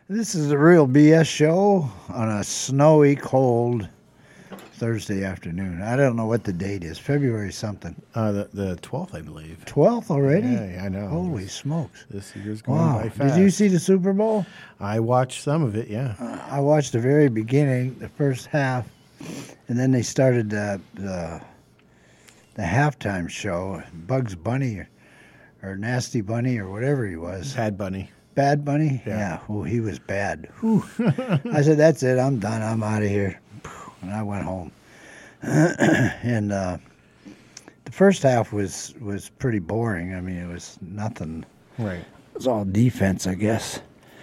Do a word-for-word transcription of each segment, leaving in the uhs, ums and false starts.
This is the Real B S show on a snowy, cold Thursday afternoon. I don't know what the date is. February something. Uh, the the twelfth, I believe. twelfth already? Yeah, I know. Holy this, smokes. This year's going Wow. by fast. Did you see the Super Bowl? I watched some of it, yeah. Uh, I watched the very beginning, the first half, and then they started the, the, the halftime show. Bugs Bunny or, or Nasty Bunny or whatever he was. Bad Bunny. Bad Bunny? Yeah. Yeah. Oh, he was bad. Whew. I said, that's it. I'm done. I'm out of here. And I went home. and uh, the first half was, was pretty boring. I mean, it was nothing. Right. It was all defense, I guess.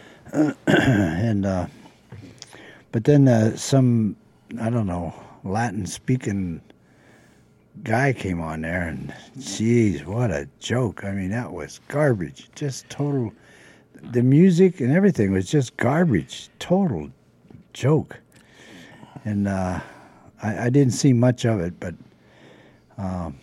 and uh, But then uh, some, I don't know, Latin-speaking guy came on there, and geez, what a joke. I mean, that was garbage. Just total... The music and everything was just garbage, total joke. And uh, I, I didn't see much of it, but um,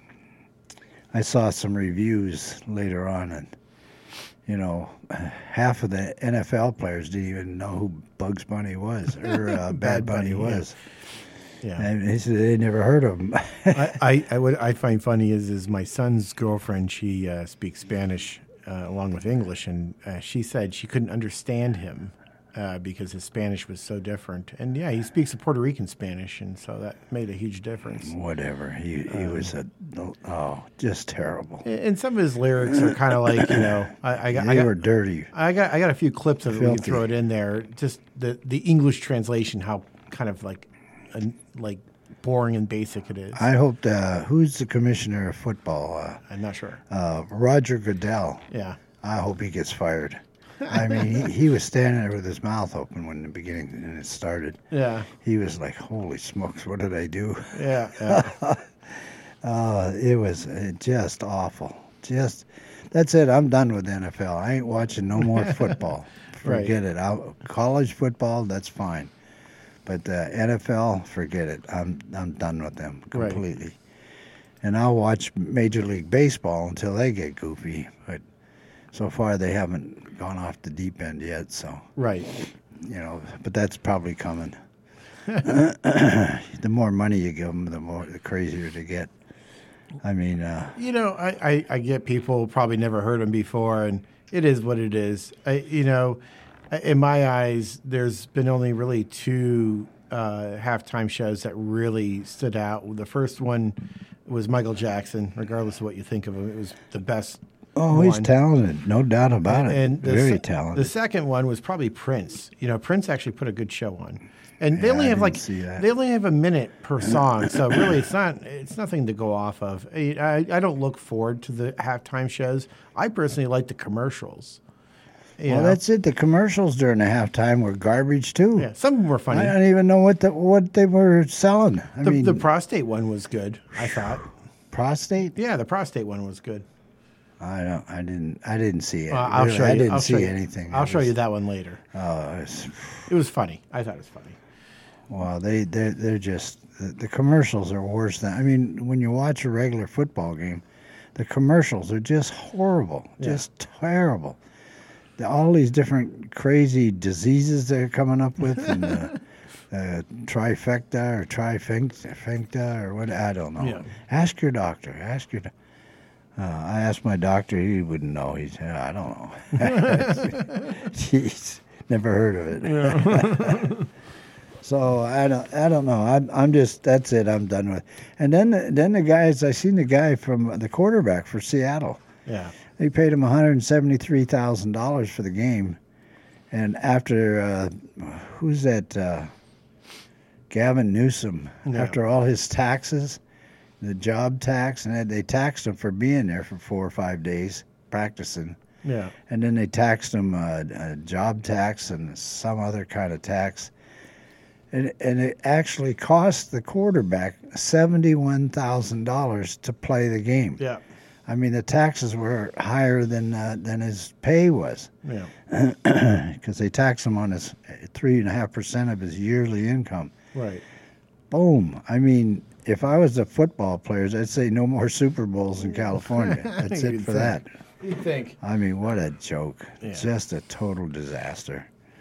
I saw some reviews later on, and, you know, half of the N F L players didn't even know who Bugs Bunny was, or uh, Bad, Bad Bunny, Bunny was. Yeah. And they said they never heard of him. I, I, I, what I find funny is, is my son's girlfriend, she uh, speaks Spanish Uh, along with English, and uh, she said she couldn't understand him uh, because his Spanish was so different. And yeah, he speaks a Puerto Rican Spanish, and so that made a huge difference. Whatever. He he um, was a oh, just terrible. And some of his lyrics are kind of like, you know, I, I got. They I got, were dirty. I got I got a few clips of it. Filthy. We can throw it in there. Just the the English translation, how kind of like, uh, like. boring and basic it is. I hope uh, who's the commissioner of football? Uh, I'm not sure. Uh, Roger Goodell. Yeah. I hope he gets fired. I mean, he, he was standing there with his mouth open when the beginning and it started. Yeah. He was like, "Holy smokes, what did I do?" Yeah. yeah. uh, it was just awful. Just that's it. I'm done with the N F L. I ain't watching no more football. Forget right. it. I'll, college football, that's fine. But the N F L, forget it. I'm I'm done with them completely. Right. And I'll watch Major League Baseball until they get goofy. But so far they haven't gone off the deep end yet. So right, you know. But that's probably coming. The more money you give them, the more the crazier they get. I mean, uh, you know, I, I, I get people probably never heard them before, and it is what it is. I, you know. In my eyes, there's been only really two uh, halftime shows that really stood out. The first one was Michael Jackson. Regardless of what you think of him, it was the best. Oh, one. He's talented, no doubt about and, it. And Very se- talented. The second one was probably Prince. You know, Prince actually put a good show on, and they yeah, only I have like see that. they only have a minute per song, so really it's not it's nothing to go off of. I, I, I don't look forward to the halftime shows. I personally like the commercials. You well, know? that's it. The commercials during the halftime were garbage too. Yeah, some of them were funny. I don't even know what the, what they were selling. I the, mean, the prostate one was good. I thought. Prostate? Yeah, the prostate one was good. I don't. I didn't. I didn't see it. Uh, I'll really, show you. I didn't I'll see show you. anything. I'll It show was, you that one later. Oh, it was, It was funny. I thought it was funny. well, they they they're just the, the commercials are worse than. I mean, when you watch a regular football game, the commercials are just horrible, Yeah. just terrible. The, all these different crazy diseases they're coming up with, and uh, uh, trifecta or trifecta or what, I don't know. Yeah. Ask your doctor. Ask your. Do- uh, I asked my doctor. He wouldn't know. He said, I don't know. Jeez, never heard of it. Yeah. So I don't. I don't know. I'm. I'm just. That's it. I'm done with. And then, then the guys. I seen the guy from the quarterback for Seattle. Yeah. They paid him one hundred seventy-three thousand dollars for the game. And after, uh, who's that, uh, Gavin Newsom, Yeah. after all his taxes, the job tax, and they taxed him for being there for four or five days practicing. Yeah. And then they taxed him uh, a job tax and some other kind of tax. And, and it actually cost the quarterback seventy-one thousand dollars to play the game. Yeah. I mean, the taxes were higher than uh, than his pay was, Yeah. because they tax him on his three and a half percent of his yearly income. Right. Boom! I mean, if I was the football players, I'd say no more Super Bowls in California. That's it You'd for think. that. You think? I mean, what a joke! Yeah. Just a total disaster.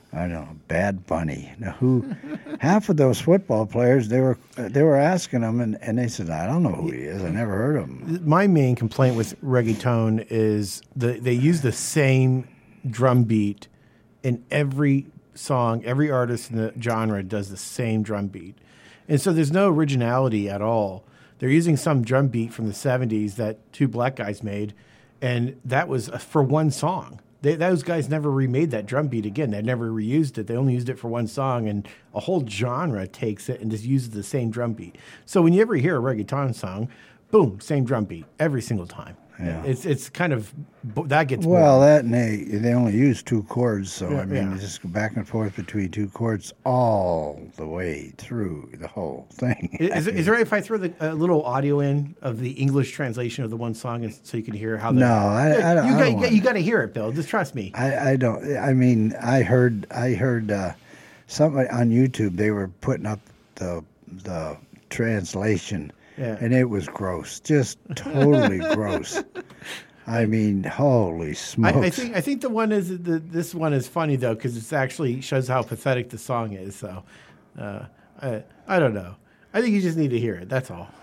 I don't know, Bad Bunny. Now, who? Half of those football players, they were they were asking them, and, and they said, I don't know who he is. I never heard of him. My main complaint with reggaeton is the, they use the same drum beat in every song. Every artist in the genre does the same drum beat. And so there's no originality at all. They're using some drum beat from the seventies that two black guys made, and that was for one song. They, those guys never remade that drum beat again. They never reused it. They only used it for one song, and a whole genre takes it and just uses the same drum beat. So when you ever hear a reggaeton song, boom, same drum beat every single time. Yeah. It's it's kind of that gets well boring. that and they they only use two chords, so Yeah, I mean yeah. you just go back and forth between two chords all the way through the whole thing. Is, is, is there if I throw the, a little audio in of the English translation of the one song, and so you can hear how? The, No, I- I don't- You, I got, don't you, got, want- you got to hear it, Bill. Just trust me. I, I don't. I mean, I heard. I heard uh, somebody on YouTube. They were putting up the the translation, Yeah. and it was gross. Just totally gross. I mean, holy I, smokes! I think I think the one is the, this one is funny though because it actually shows how pathetic the song is. So uh, I I don't know. I think you just need to hear it. That's all.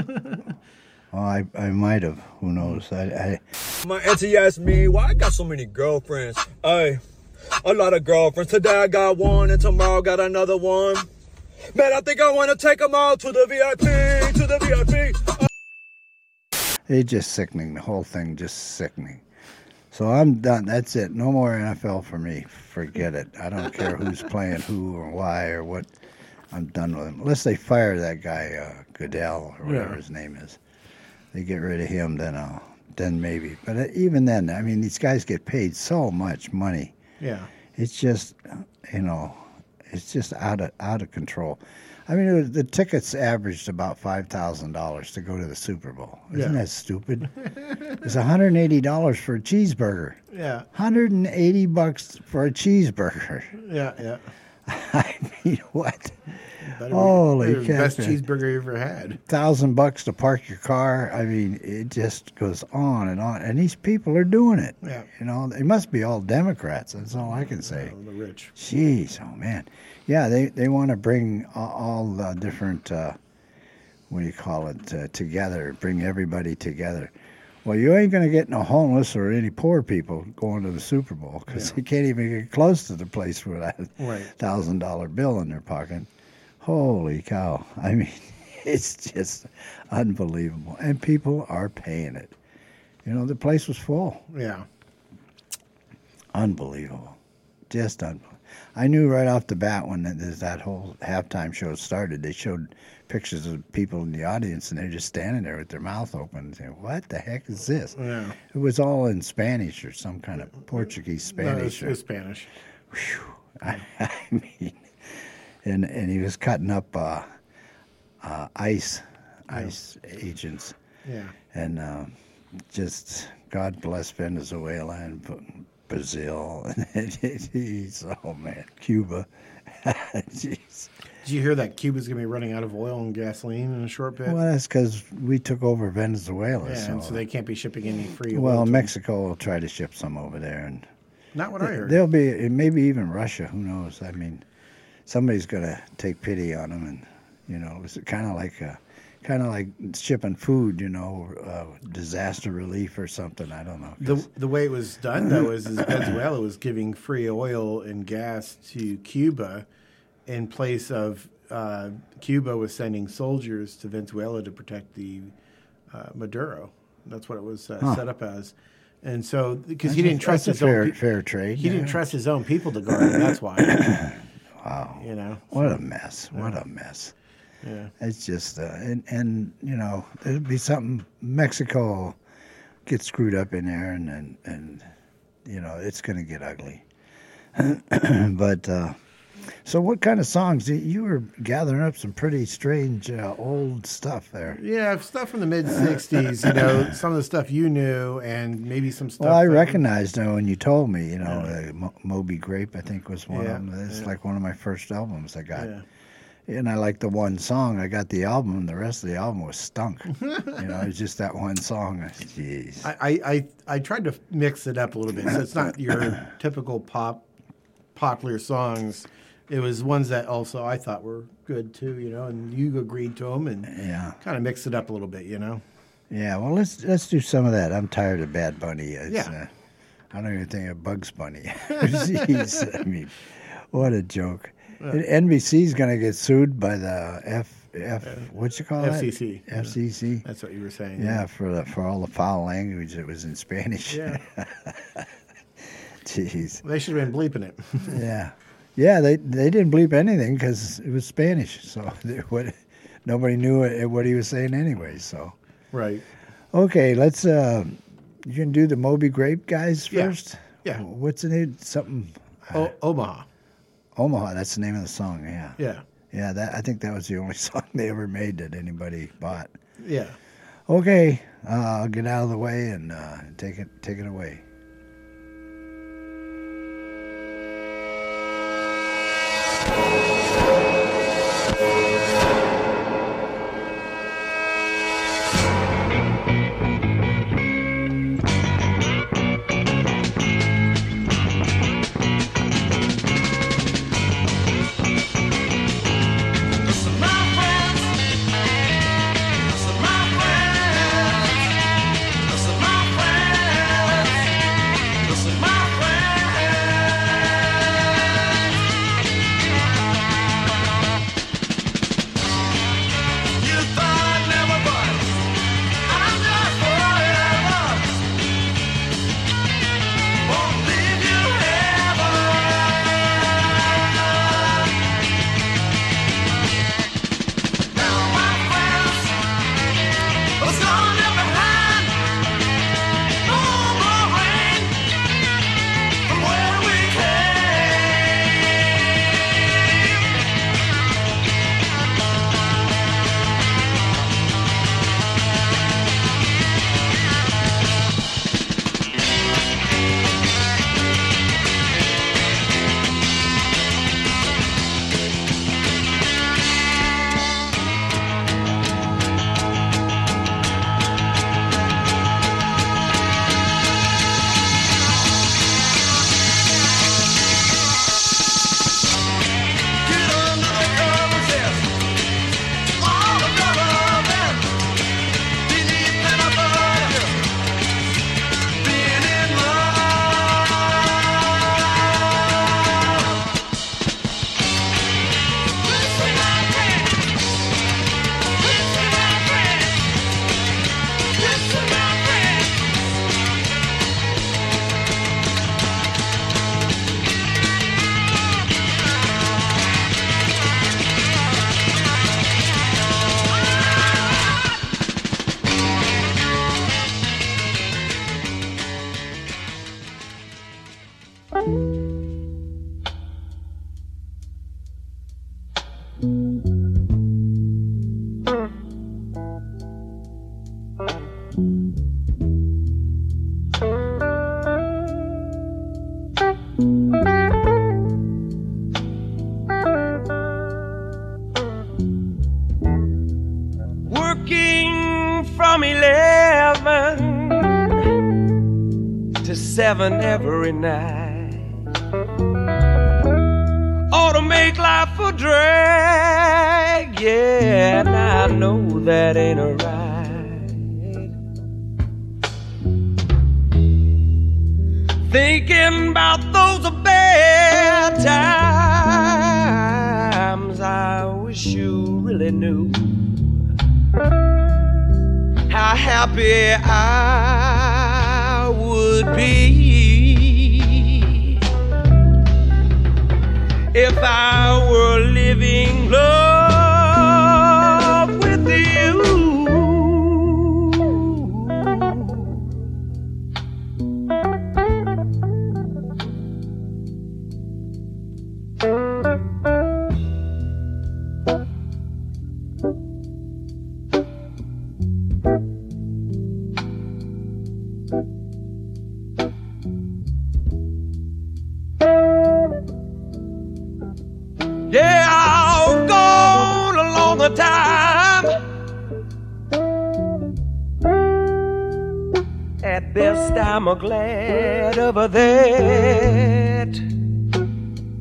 Well, I I might have. Who knows? I, I My auntie asked me why I got so many girlfriends. Hey, a lot of girlfriends. Today I got one and tomorrow got another one. Man, I think I want to take them all to the V I P, to the V I P. it's just sickening. The whole thing just sickening. So I'm done. That's it. No more N F L for me. Forget it. I don't care who's playing who or why or what. I'm done with them. Unless they fire that guy uh, Goodell or whatever Yeah. his name is. They get rid of him, then I'll, then maybe. But uh, even then, I mean, these guys get paid so much money. Yeah. It's just, you know, it's just out of out of control. I mean, it was, the tickets averaged about five thousand dollars to go to the Super Bowl. Isn't Yeah. that stupid? It's one hundred eighty dollars for a cheeseburger. Yeah. one hundred eighty bucks for a cheeseburger. Yeah. Yeah. I mean, what? Better be- Holy better be the best cow. cheeseburger you ever had. Thousand bucks to park your car. I mean, it just goes on and on. And these people are doing it. Yeah. You know, they must be all Democrats. That's all I can say. Oh, the rich. Jeez, oh man. Yeah, they, they want to bring all, all the different, uh, what do you call it, uh, together, bring everybody together. Well, you ain't going to get no homeless or any poor people going to the Super Bowl because Yeah. they can't even get close to the place with that Right. one thousand dollar bill in their pocket. Holy cow. I mean, it's just unbelievable. And people are paying it. You know, the place was full. Yeah. Unbelievable. Just unbelievable. I knew right off the bat when that, that whole halftime show started, they showed pictures of people in the audience, and they're just standing there with their mouth open saying, what the heck is this? Yeah. It was all in Spanish or some kind of Portuguese No, it was, Spanish. it was Spanish. Whew. I, I mean, and, and he was cutting up uh, uh, ice, ice agents. Yeah. And uh, just God bless Venezuela and Brazil. Jeez, oh man, Cuba. Jeez. Did you hear that Cuba's going to be running out of oil and gasoline in a short bit? Well, that's because we took over Venezuela. yeah, so. and so they can't be shipping any free oil. well, to them. Mexico will try to ship some over there, and Not what I heard. there'll be maybe even Russia. Who knows? I mean, somebody's going to take pity on them, and you know, it's kind of like a, kind of like shipping food. You know, uh, disaster relief or something. I don't know. The the way it was done though is, is Venezuela was giving free oil and gas to Cuba, in place of uh, Cuba was sending soldiers to Venezuela to protect the uh, Maduro. That's what it was uh, Huh. set up as, and so because he That's a- didn't trust that's his a fair, own pe- fair trade. he yeah. didn't trust his own people to guard him. That's why. Wow. You know. What a mess. What a mess. Yeah. It's just, uh, and, and, you know, there'd be something, Mexico get screwed up in there, and, and, and you know, it's going to get ugly. But, uh, so what kind of songs? You- You were gathering up some pretty strange uh, old stuff there. Yeah, stuff from the mid sixties, you know, some of the stuff you knew, and maybe some stuff. Well, I that- recognized them when you told me, you know, uh, Mo- Moby Grape, I think was one Yeah, of them. It's yeah. like one of my first albums I got. Yeah. And I liked the one song. I got the album, and the rest of the album was stunk. you know, it was just that one song. Jeez. I, I, I, I tried to mix it up a little bit, so it's not your typical pop popular songs. It was ones that also I thought were good too, you know, and you agreed to them and Yeah. kind of mixed it up a little bit, you know. Yeah, well, let's let's do some of that. I'm tired of Bad Bunny. It's, Yeah. uh, I don't even think of Bugs Bunny. Jeez, I mean, what a joke. N B C's going to get sued by the F, F what you call F C C. it? F C C. That's what you were saying. Yeah, for the, for all the foul language that was in Spanish. Yeah. Jeez. They should have been bleeping it. Yeah. Yeah, they they didn't bleep anything because it was Spanish. So they, what, nobody knew what, what he was saying anyway. So Right. okay, let's. Uh, you can do the Moby Grape guys Yeah. first. Yeah. What's the name? Something. O- Omaha. Omaha. That's the name of the song. Yeah. Yeah. Yeah. That I think that was the only song they ever made that anybody bought. Yeah. Okay, uh, I'll get out of the way and uh, take it take it away. Working from eleven to seven every night ought to make life a drag. Yeah, and I know that ain't a right. Thinking about those bad times, I wish you really knew how happy I would be if I were living love with you. Yeah, I've gone a longer time. At best, I'm glad of that.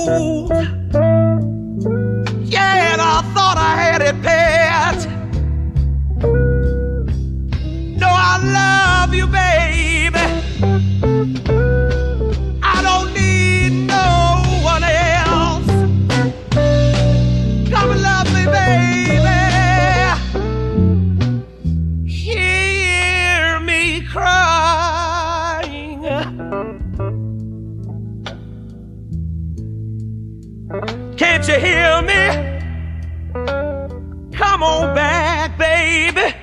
gold. Yeah, and I thought I had it pet. No, I love you, baby. I don't need no one else. Come and love me, baby. Hear me crying. Can't you hear me? Come on back, baby.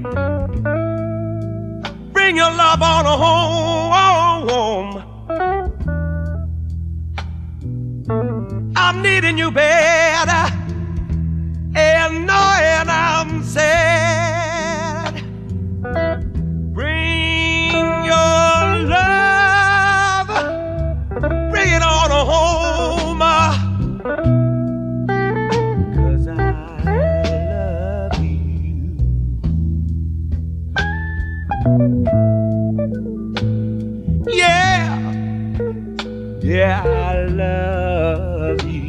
Bring your love on home. I'm needing you bad, and knowing I'm sad. Bring your love, bring it on home. 'Cause I love you. Yeah, yeah, I love you.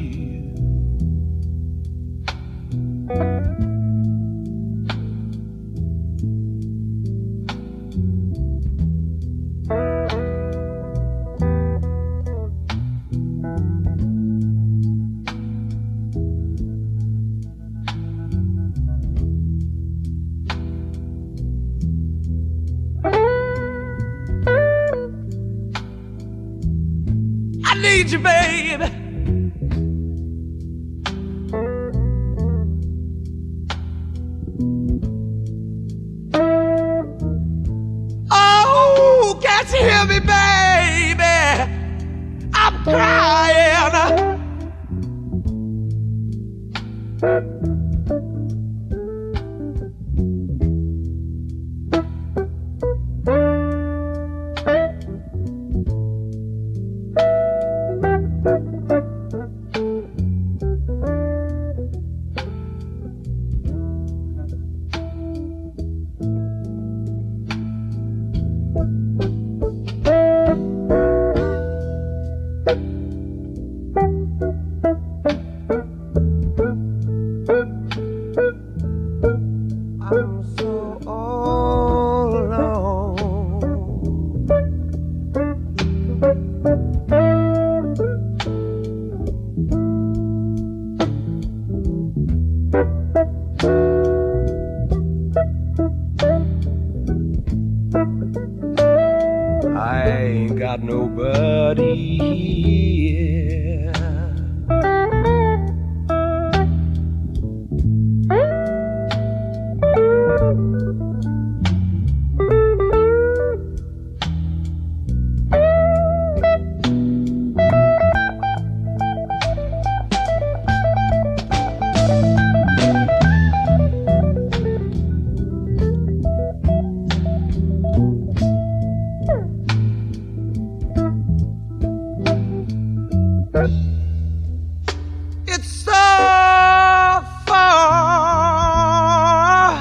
I need you, baby. Oh, can't you hear me, baby? I'm crying. I'm so all alone. I ain't got nobody here. It's so far,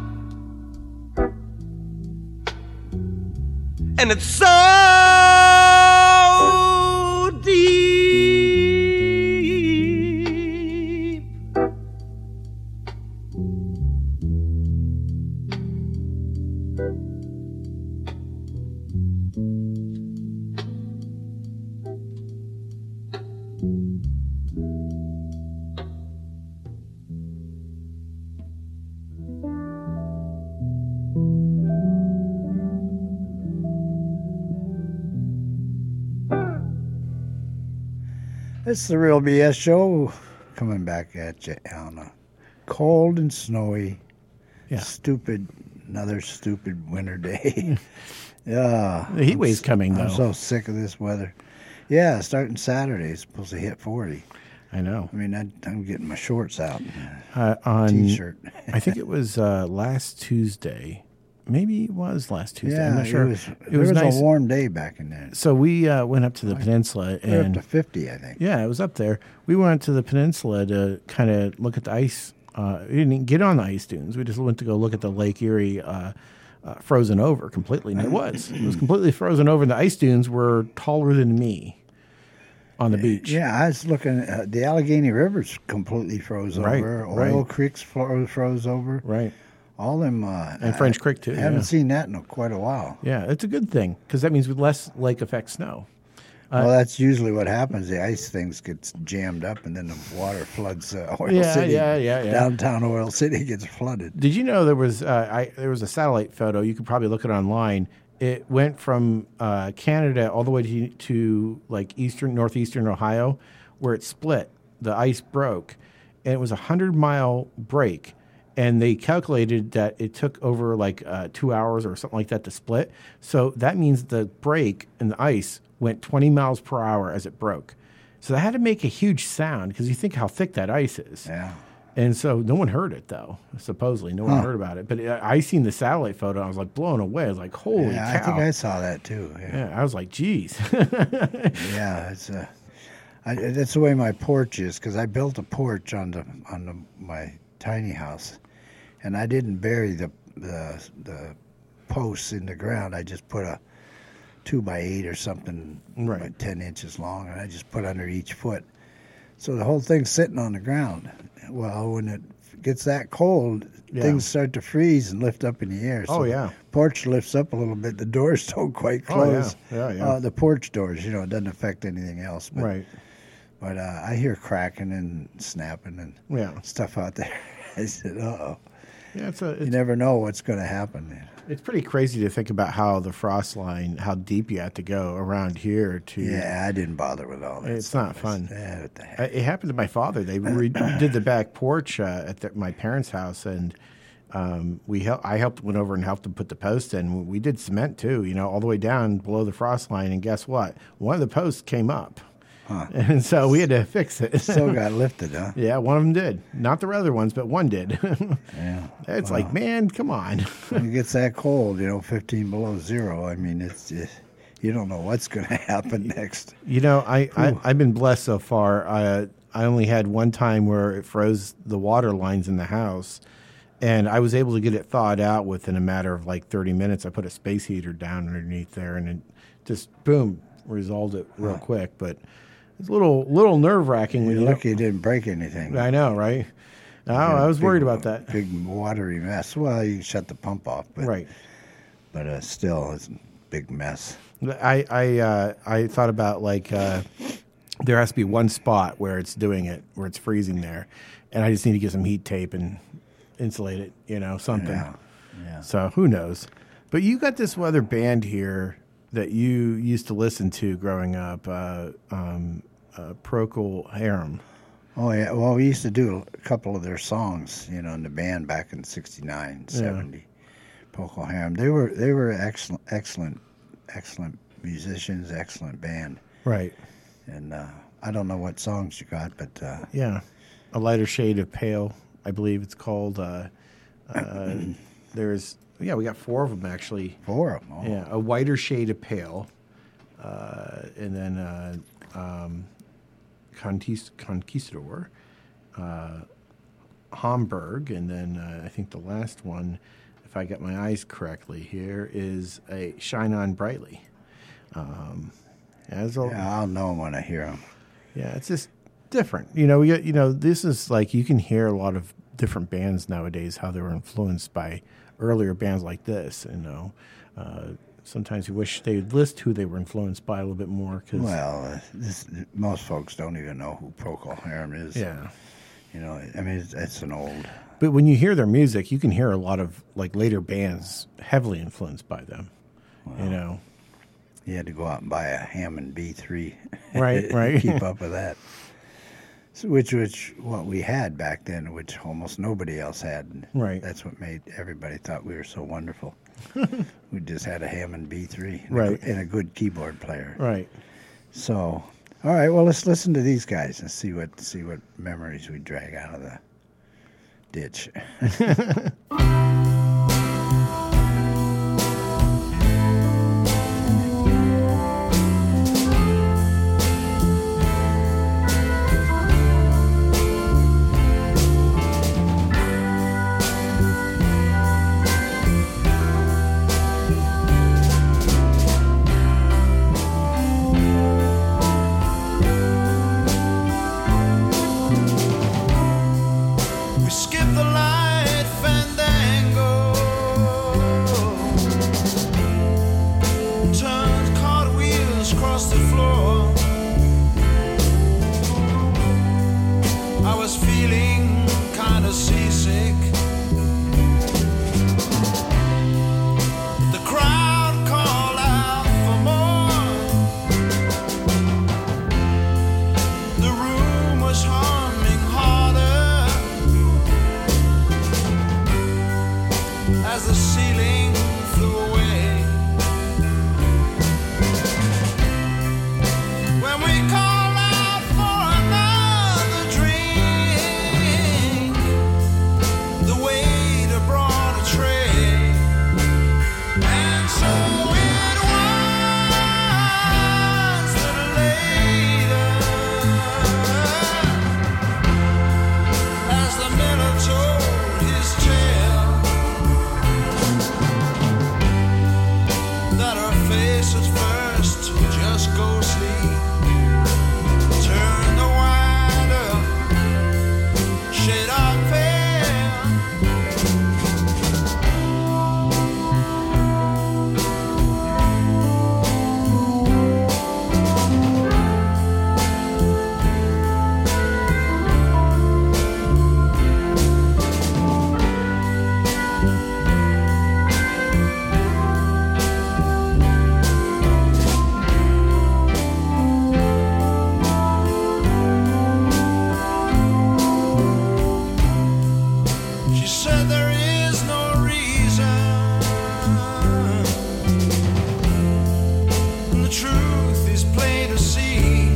and it's so deep. It's the Real B S Show coming back at you on a cold and snowy, Yeah. stupid, another stupid winter day. Yeah. The heat wave's coming, I'm though. so sick of this weather. Yeah, starting Saturday, it's supposed to hit forty. I know. I mean, I, I'm getting my shorts out, Uh, on t-shirt. I think it was uh, last Tuesday. Maybe it was last Tuesday. Yeah, I'm not sure. it was, It there was was nice. a warm day back in there. So we uh, went up to the peninsula, We're up and to fifty, I think. yeah, it was up there. We went to the peninsula to kind of look at the ice. Uh, we didn't get on the ice dunes. We just went to go look at the Lake Erie uh, uh, frozen over completely, and it was. It was completely frozen over, and the ice dunes were taller than me. on the beach. Yeah, I was looking. Uh, the Allegheny River's completely froze Right, over. right. Oil Creek's fro- froze over. Right. All them. Uh, And French I, Creek, too, I haven't yeah. seen that in quite a while. Yeah, it's a good thing because that means with less lake effect snow. well, that's usually what happens. The ice things gets jammed up, and then the water floods uh, Oil Yeah, City. yeah, yeah, yeah. Downtown Oil City gets flooded. Did you know there was uh, I, there was a satellite photo? You could probably look it online. It went from uh, Canada all the way to, to like eastern northeastern Ohio, where it split. The ice broke, and it was a hundred mile break. And they calculated that it took over like uh, two hours or something like that to split. So that means the break in the ice went twenty miles per hour as it broke. So that had to make a huge sound because you think how thick that ice is. Yeah. And so no one heard it, though, supposedly. No one Huh. heard about it. But uh, I seen the satellite photo. I was like blown away. I was like, holy Yeah, cow. I think I saw that too. Yeah, yeah, I was like, geez. yeah it's uh, I, that's the way my porch is because I built a porch on the on the, my tiny house, and I didn't bury the the the posts in the ground. I just put a two by eight or something, Right. like ten inches long, and I just put under each foot. So the whole thing's sitting on the ground. Well, when it gets that cold, Yeah. things start to freeze and lift up in the air. So Oh, yeah. the porch lifts up a little bit. The doors don't quite Oh, yeah. close. Yeah, yeah. Uh, the porch doors, you know, it doesn't affect anything else. But, Right. But uh, I hear cracking and snapping and Yeah. stuff out there. I said, uh-oh. Yeah, it's, a, You it's, never know what's going to happen. it's pretty crazy to think about how the frost line, how deep you have to go around here to. Yeah, I didn't bother with all that. It's stuff. not fun. Yeah, what the heck? Uh, It happened to my father. They re- did the back porch uh, at the, my parents' house, and um, we hel- I helped went over and helped them put the post in. We did cement too, you know, all the way down below the frost line. And guess what? One of the posts came up, Huh. and so we had to fix it. Still got lifted, huh? Yeah, one of them did. Not the other ones, but one did. Yeah. It's like, man, come on. When it gets that cold, you know, fifteen below zero, I mean, it's just, you don't know what's going to happen next. You know, I, I I've been blessed so far. I I only had one time where it froze the water lines in the house, and I was able to get it thawed out within a matter of like thirty minutes. I put a space heater down underneath there, and it just boom resolved it real quick. But it's a little little nerve wracking when You're you. lucky it didn't break anything. I know, right? No, You know, I was big- worried about that. Big watery mess. Well, you shut the pump off, but, Right. but uh, still, it's a big mess. I I uh, I thought about like uh, there has to be one spot where it's doing it, where it's freezing there, and I just need to get some heat tape and insulate it, you know, something. Yeah. Yeah. So who knows? But you got this other band here that you used to listen to growing up, uh, um, uh, Procol Harum. Oh, yeah. Well, we used to do a couple of their songs, you know, in the band back in sixty-nine, seventy. Procol Harum. They were, they were excellent, excellent, excellent musicians, excellent band. Right. And uh, I don't know what songs you got, but uh, Yeah. A Lighter Shade of Pale, I believe it's called. Uh, uh, there's, yeah, we got four of them actually. four of them. Oh. Yeah, A Whiter Shade of Pale, uh, and then uh, um, Conquist- Conquistador, uh, Hamburg, and then uh, I think the last one, if I got my eyes correctly here, is a Shine On Brightly. Um, as a, yeah. Yeah, I'll know 'em when I hear them. it's just different. You know, you, you know, this is like you can hear a lot of different bands nowadays how they were influenced by earlier bands like this. You know, uh, sometimes you wish they would list who they were influenced by a little bit more. Cause, Well, uh, this, most folks don't even know who Procol Harum is. yeah. You know, I mean, it's, it's an old. But when you hear their music, you can hear a lot of like later bands heavily influenced by them. You know, You had to go out and buy a Hammond B three. Right, to right. keep up with that. So which which what we had back then, which almost nobody else had. And Right. That's what made everybody thought we were so wonderful. We just had a Hammond B three. And Right. A, good- and a good keyboard player. right? So, all right. Well, let's listen to these guys and see what see what memories we drag out of the ditch. feeling flew away. When we called out for another drink, the waiter brought a tray, and so it was that later, as the miller told his tale, that her face at first just ghostly turned a wider shade of pale. She said there is no reason, and the truth is plain to see.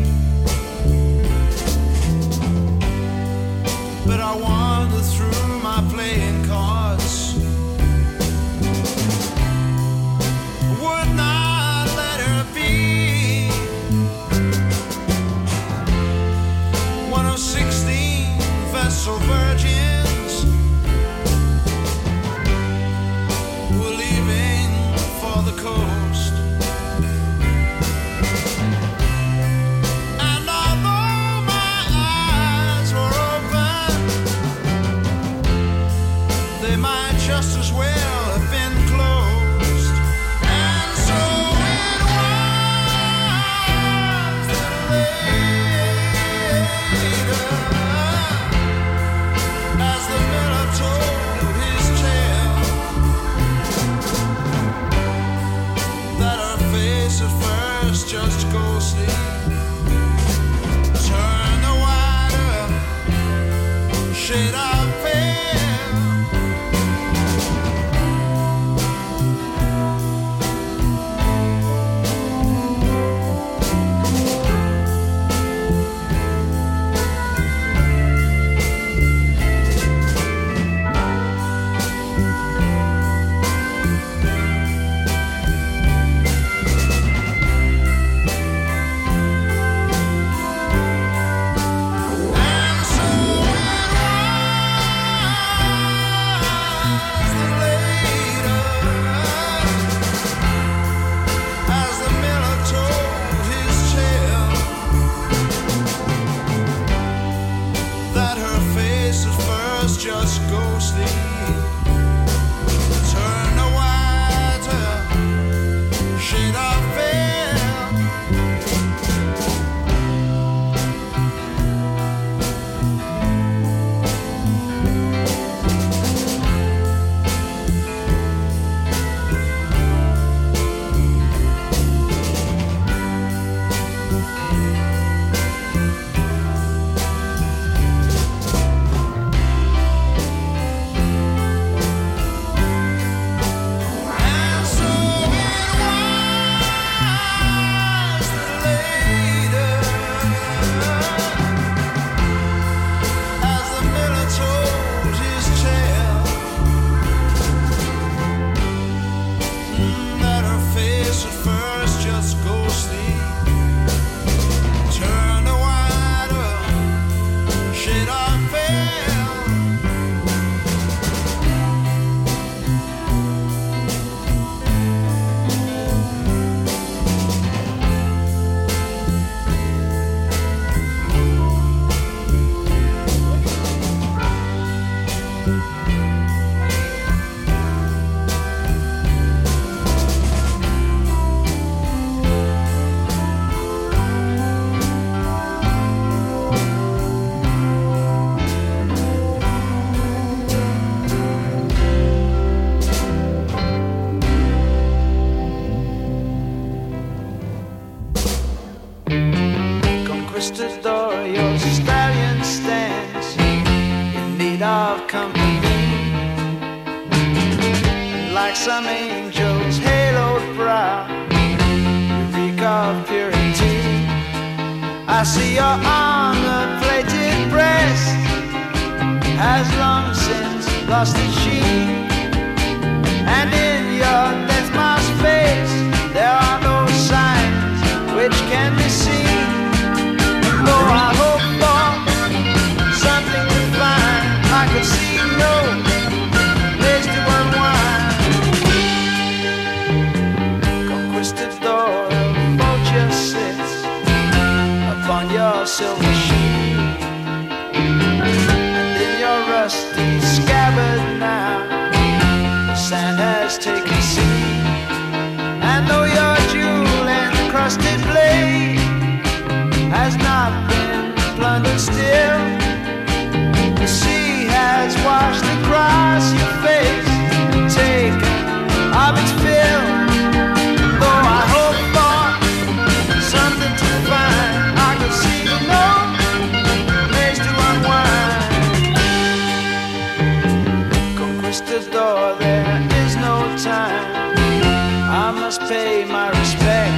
But I wandered through my playing cards, would not let her be one of sixteen vessel virgins who were leaving for the coast. And although my eyes were open, they might just as well have been closed. And so it was that later, as the miller told his tale, that her face at first just ghostly turned a wider shade of pale. And so Conquistador, your stallion stands in need of company. like some angel's haloed brow. You reek of purity. I see your armor-plated breast has long since lost its sheen, and in your death mask face there are no signs which can be seen. Though I hope for something to find, I could see no place to unwind. Conquistador of vulture sits upon your silver sheet, and in your rusty scabbard now the sand has taken seed. And though your jewel-encrusted blade has not been plundered still, the sea has washed across your face and taken of its fill. Though I hope for something to find, I could see no place to unwind. Conquistador, there is no time. I must pay my respect.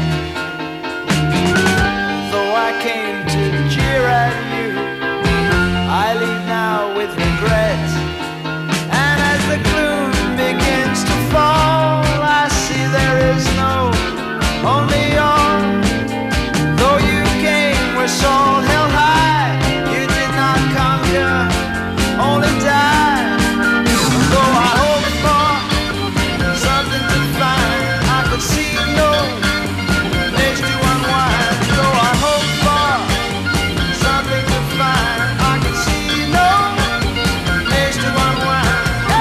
Though I came to jeer at you, I leave now with regret. And as the gloom begins to fall, I see there is no only all. Though you came where soul held high, you did not conquer, only die. Though I hope for something to find, I could see no place to unwind. Though I hope for something to find, I could see no place to unwind.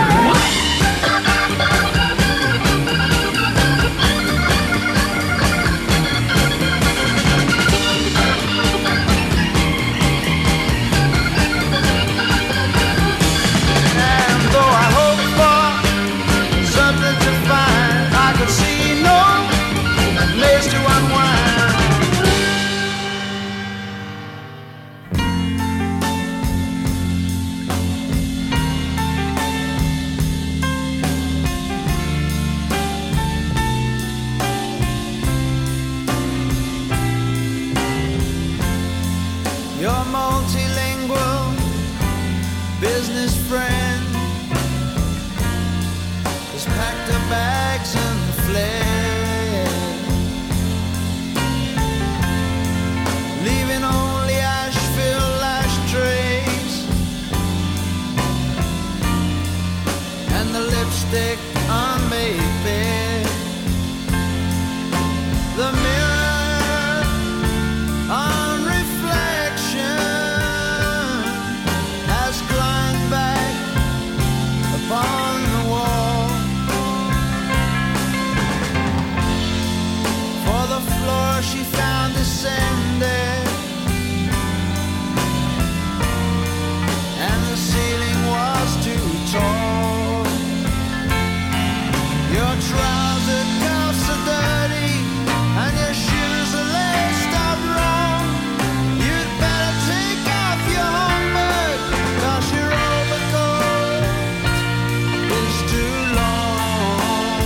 And though I hope for something to find, I could see no place to unwind. Your multilingual business friend has packed her bags and fled, leaving only ash-filled ashtrays and the lipstick unmade bed. The mirror on reflection has climbed back upon the wall, for the floor she found descended, and the ceiling was too tall. Your trouser cuffs are dirty, and your shoes are laced up wrong. You'd better take off your homework, 'cause your overcoat is too long.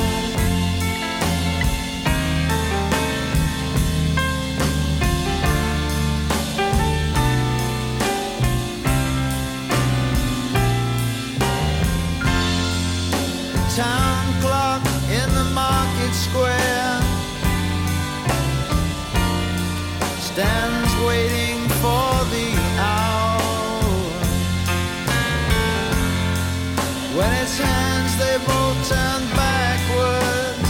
Town clock in the market square stands waiting for the hour. When its hands they both turn backwards,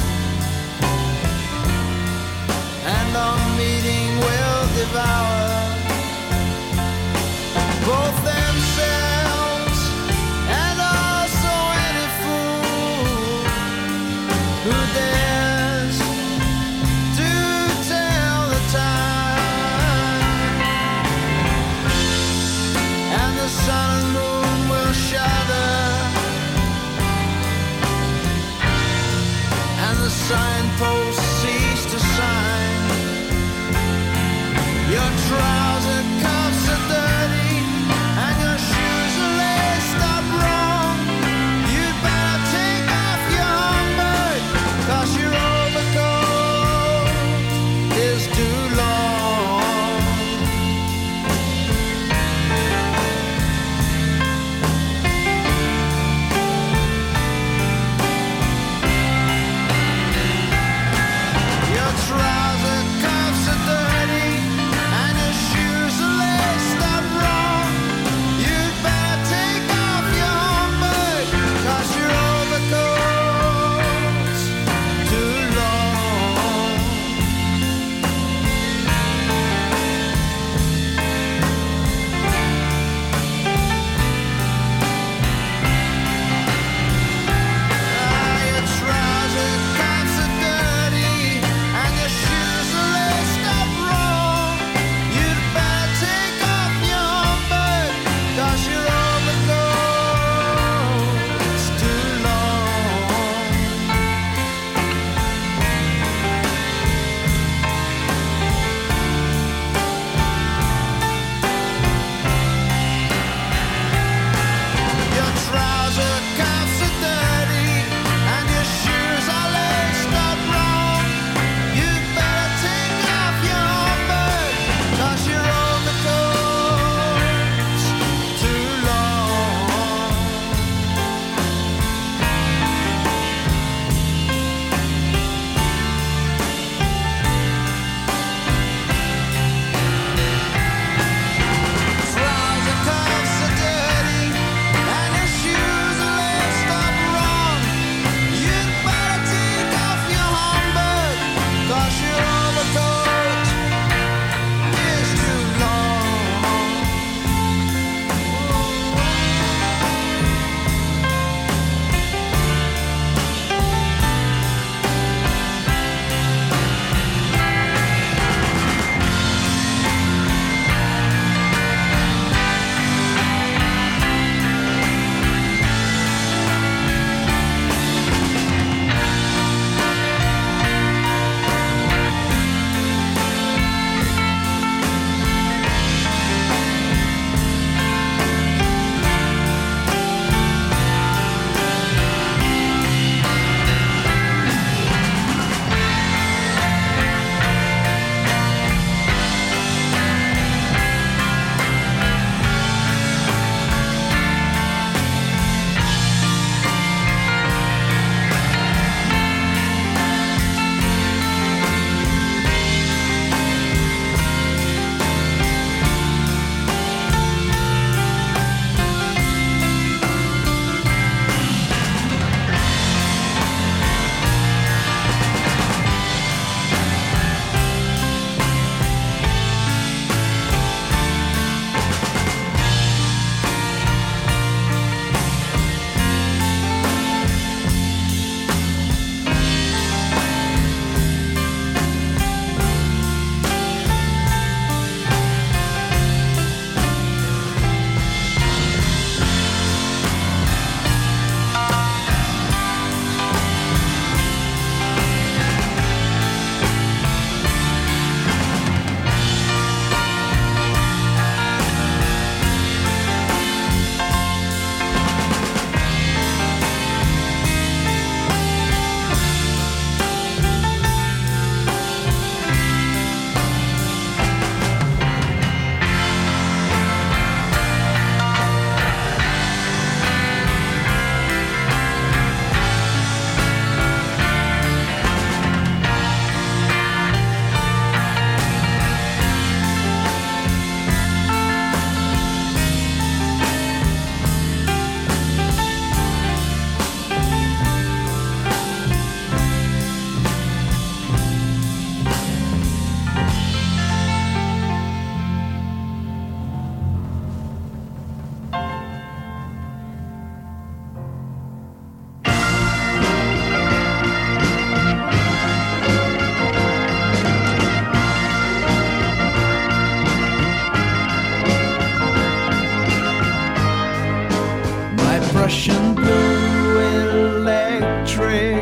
and on meeting will devour both themselves and also any fool who dares to tell the time. And the sun and moon will shudder, and the signposts cease to shine. Your trouser cuffs are dirty, and your shoes are laced up wrong. You'd better take off your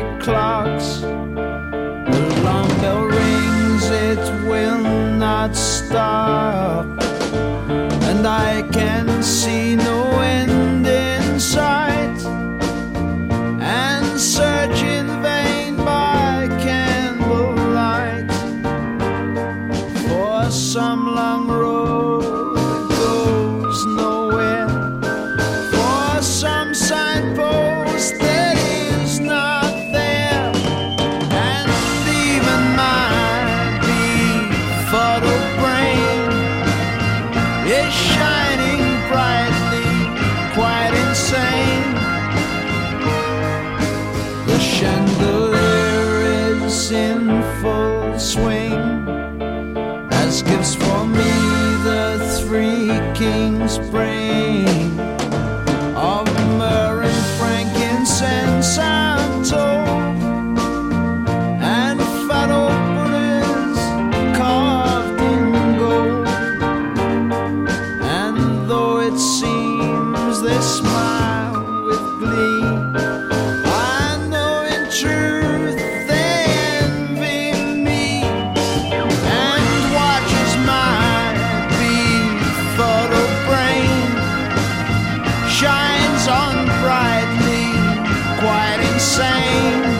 clocks. The alarm bell rings, it will not stop. And I can see no end in sight, and search in vain by candlelight for some long road that goes nowhere, for some signpost that is not there. And even my befuddled brain is shining brightly, quite insane. The chandelier is in full swing, as gifts for me the three kings bring. Of myrrh and frankincense I'm told, and fat old Buddhas carved in gold. And though it seems they smile with glee, I know in truth they envy me, and watches my befuddled brain shines on brightly, quite insane.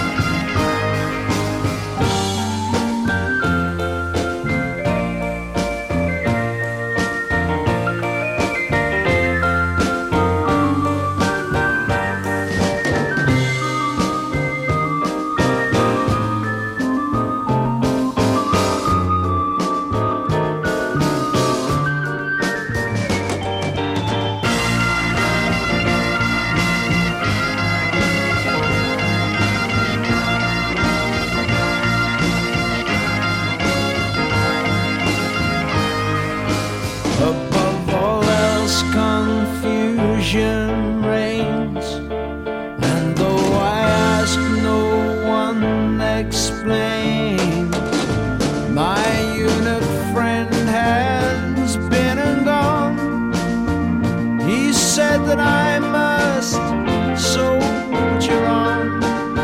Above all else, confusion reigns, and though I ask, no one explains. My eunuch friend has been and gone. He said that I must soldier on,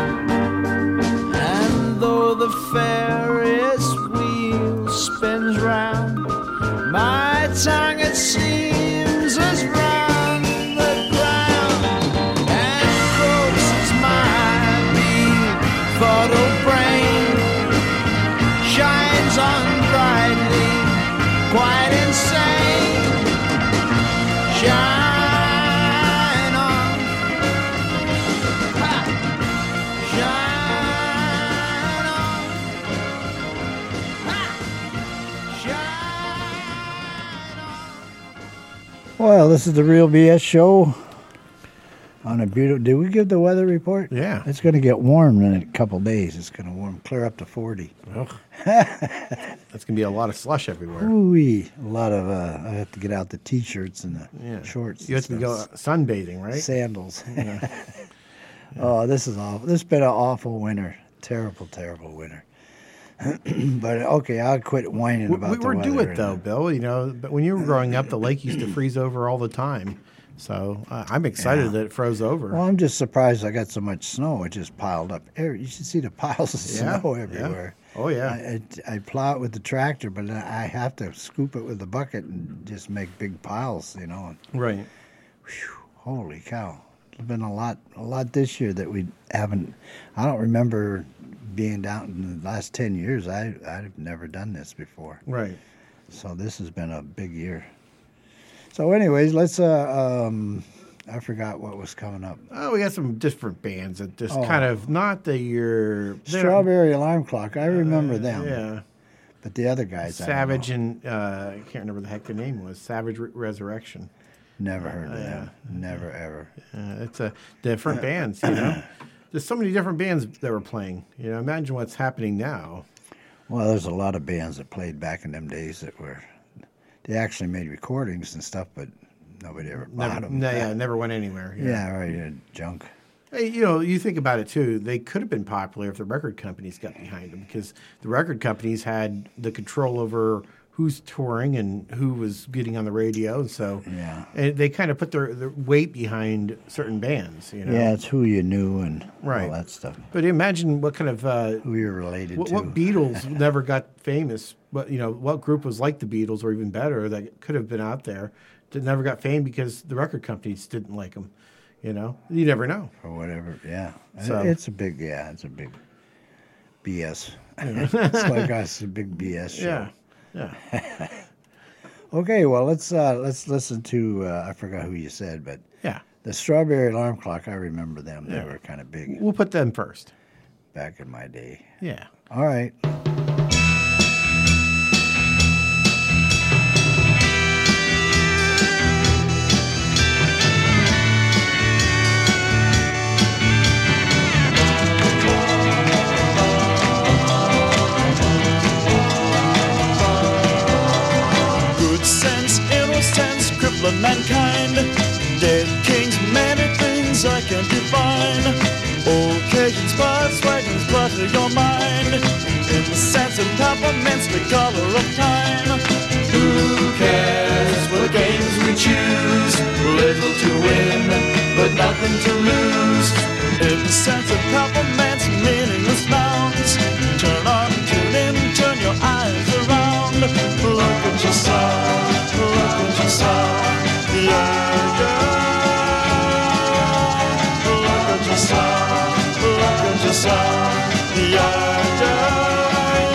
and though the Ferris wheel spins round, my tongue, it seems, has run the ground, and coaxes my befuddled brain shines on brightly, quite insane. Shine on, ha! Shine on, ha! Shine. Well, this is the Real B S Show on a beautiful. Did we give the weather report? Yeah. It's going to get warm in a couple days. It's going to warm, clear up to forty. Ugh. That's gonna be a lot of slush everywhere. Ooh-wee. A lot of. Uh, I have to get out the t-shirts and the Yeah. shorts. You have to and go stuff. sunbathing, right? Sandals. Oh, this is awful. This has been an awful winter. Terrible, terrible winter. But okay, I'll quit whining We, about we the were weather. due it though, Bill. You know, but when you were growing up, the lake used to freeze over all the time. So uh, I'm excited Yeah. that it froze over. Well, I'm just surprised I got so much snow. It just piled up. Every- You should see the piles of Yeah, snow yeah. everywhere. Oh yeah. I, I, I plow it with the tractor, but then I have to scoop it with the bucket and just make big piles, you know. Right. Holy cow. There's been a lot a lot this year that we haven't. I don't remember being down in the last ten years. I, I've never done this before. Right. So this has been a big year. So anyways, let's, uh, um, I forgot what was coming up. Oh, we got some different bands that just Oh. kind of not the your they're- Strawberry Alarm Clock, I remember them. Yeah. But the other guys, I don't Savage know. and uh, I can't remember the heck their name was. Savage Re- Resurrection. Never heard of Yeah. them. Never, ever. Uh, it's a different bands, you know. There's so many different bands that were playing. You know, imagine what's happening now. Well, there's a lot of bands that played back in them days that were, they actually made recordings and stuff, but nobody ever bought Never, them. no, yeah, never went anywhere. Yeah. Yeah, right, yeah, junk. Hey, you know, you think about it too. They could have been popular if the record companies got behind them, because the record companies had the control over who's touring and who was getting on the radio, and so Yeah. and they kind of put their, their weight behind certain bands, you know. Yeah, it's who you knew and Right. all that stuff. But imagine what kind of uh, Who you're related what, to. what Beatles never got famous. What you know, what group was like the Beatles or even better that could have been out there that never got fame because the record companies didn't like them. You know, you never know. Or whatever, yeah. So- It's a big, yeah, it's a big B S. It's like us, a big B S show. Yeah, yeah, Okay, well, let's uh, let's listen to, uh, I forgot who you said, but yeah. the Strawberry Alarm Clock, I remember them. They Yeah. were kind of big We'll put them first. back in my day. Yeah. All right. Good sense, innocence, crippling mankind. Dead kings, many things I can't define. Occasions, persuasions, clutter your mind. In the sense of compliments, the color of time. Who cares what games we choose? Little to win, but nothing to lose. In the sense of compliments, meaningless nouns. Turn on, tune in, turn your eyes around. Look at yourself, look at yourself, yeah, yeah. Look at yourself, look at yourself, yeah, yeah,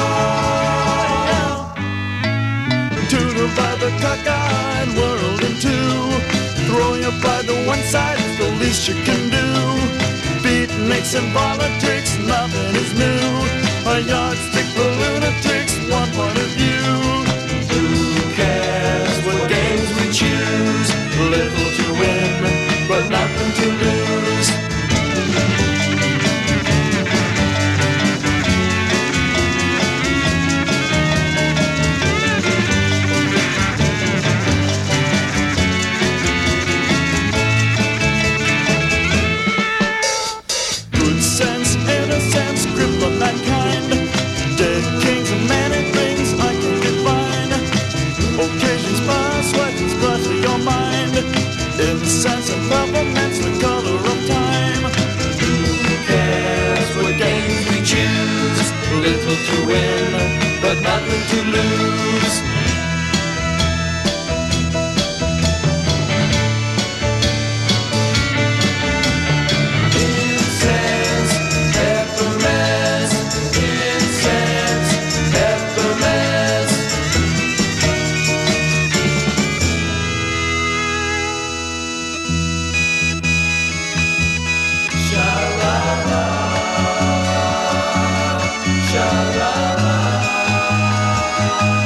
yeah. Tutor by the cockeyed world in two. Throwing your pride to one side is the least you can do. Beatniks and politics, nothing is new. A yardstick for lunatics, one point of view. Who cares what games we choose? Little to win, but nothing to lose. Good sense, innocence, cripple mankind. Dead kings and many things I can define. Occasions, persuasions, clutter your mind. In the sense of purplements, the color of time. Who cares what games we choose? Little to win, but nothing to lose. Incense, peppermints, incense, peppermints. Sha-la-la, sha-la-la.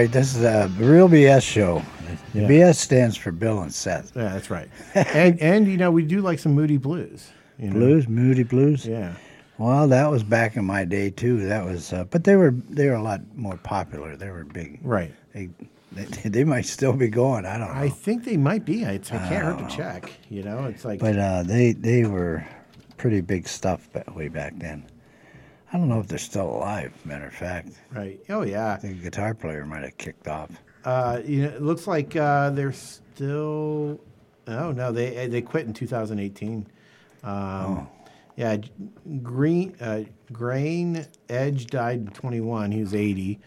right, this is a Real B S show. The Yeah. B S stands for Bill and Seth. Yeah, that's right. and and you know we do like some Moody Blues. You know? Blues, Moody Blues. Yeah. Well, that was back in my day too. That was, uh, but they were they were a lot more popular. They were big. Right. They they, they might still be going. I don't know. I think they might be. I, I can't hurt to check. You know, it's like. But uh, they they were pretty big stuff back, way back then. I don't know if they're still alive. Matter of fact, right. Oh yeah. the guitar player might have kicked off. Uh, you know, it looks like uh, they're still. Oh no, they they quit in two thousand eighteen. Um, Oh. Yeah, Green uh, Grain Edge died in twenty-one. He was eighty.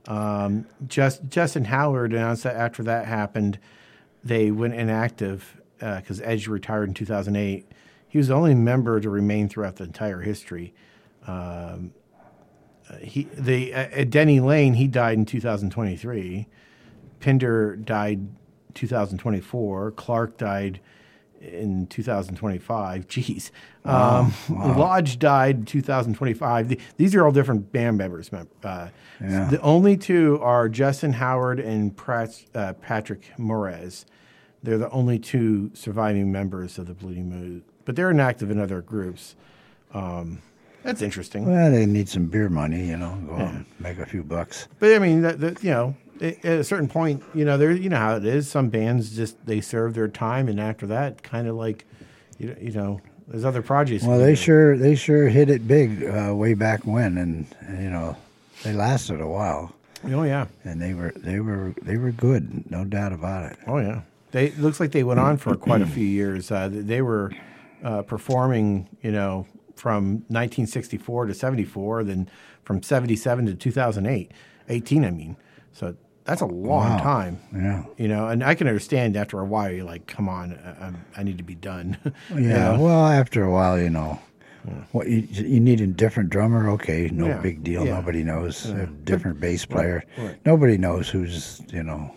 Um, just Justin Howard announced that after that happened, they went inactive because uh, Edge retired in two thousand eight. He was the only member to remain throughout the entire history. Um, uh, he the uh, Denny Lane he died in two thousand twenty-three. Pinder died two thousand twenty-four. Clark died in two thousand twenty-five. Jeez. Um, wow. Lodge died in two thousand twenty-five. The, these are all different band members. Uh, Yeah. The only two are Justin Howard and Pratt, uh, Patrick Morez. They're the only two surviving members of the Bloody Mood, but they're inactive in other groups. Um, that's interesting. Well, they need some beer money, you know, go out and make a few bucks. But I mean, that, that, you know, at a certain point, you know, there, you know how it is. Some bands just they serve their time, and after that, kind of like, you, you know, there's other projects. Well, they sure they sure hit it big uh, way back when, and, and you know, they lasted a while, Oh yeah. and they were they were they were good, no doubt about it. Oh yeah. They it looks like they went on for quite a few years. Uh, they were uh, performing, you know, from nineteen sixty-four to seventy-four, then from seventy-seven to two thousand eight, eighteen, I mean. So that's a long Wow. time. Yeah. You know, and I can understand after a while, you're like, come on, I, I'm- I need to be done. Yeah. You know? Well, after a while, you know, what you you need a different drummer. Okay, no Yeah. big deal. Yeah. Nobody knows a different bass player. right. Nobody knows who's you know.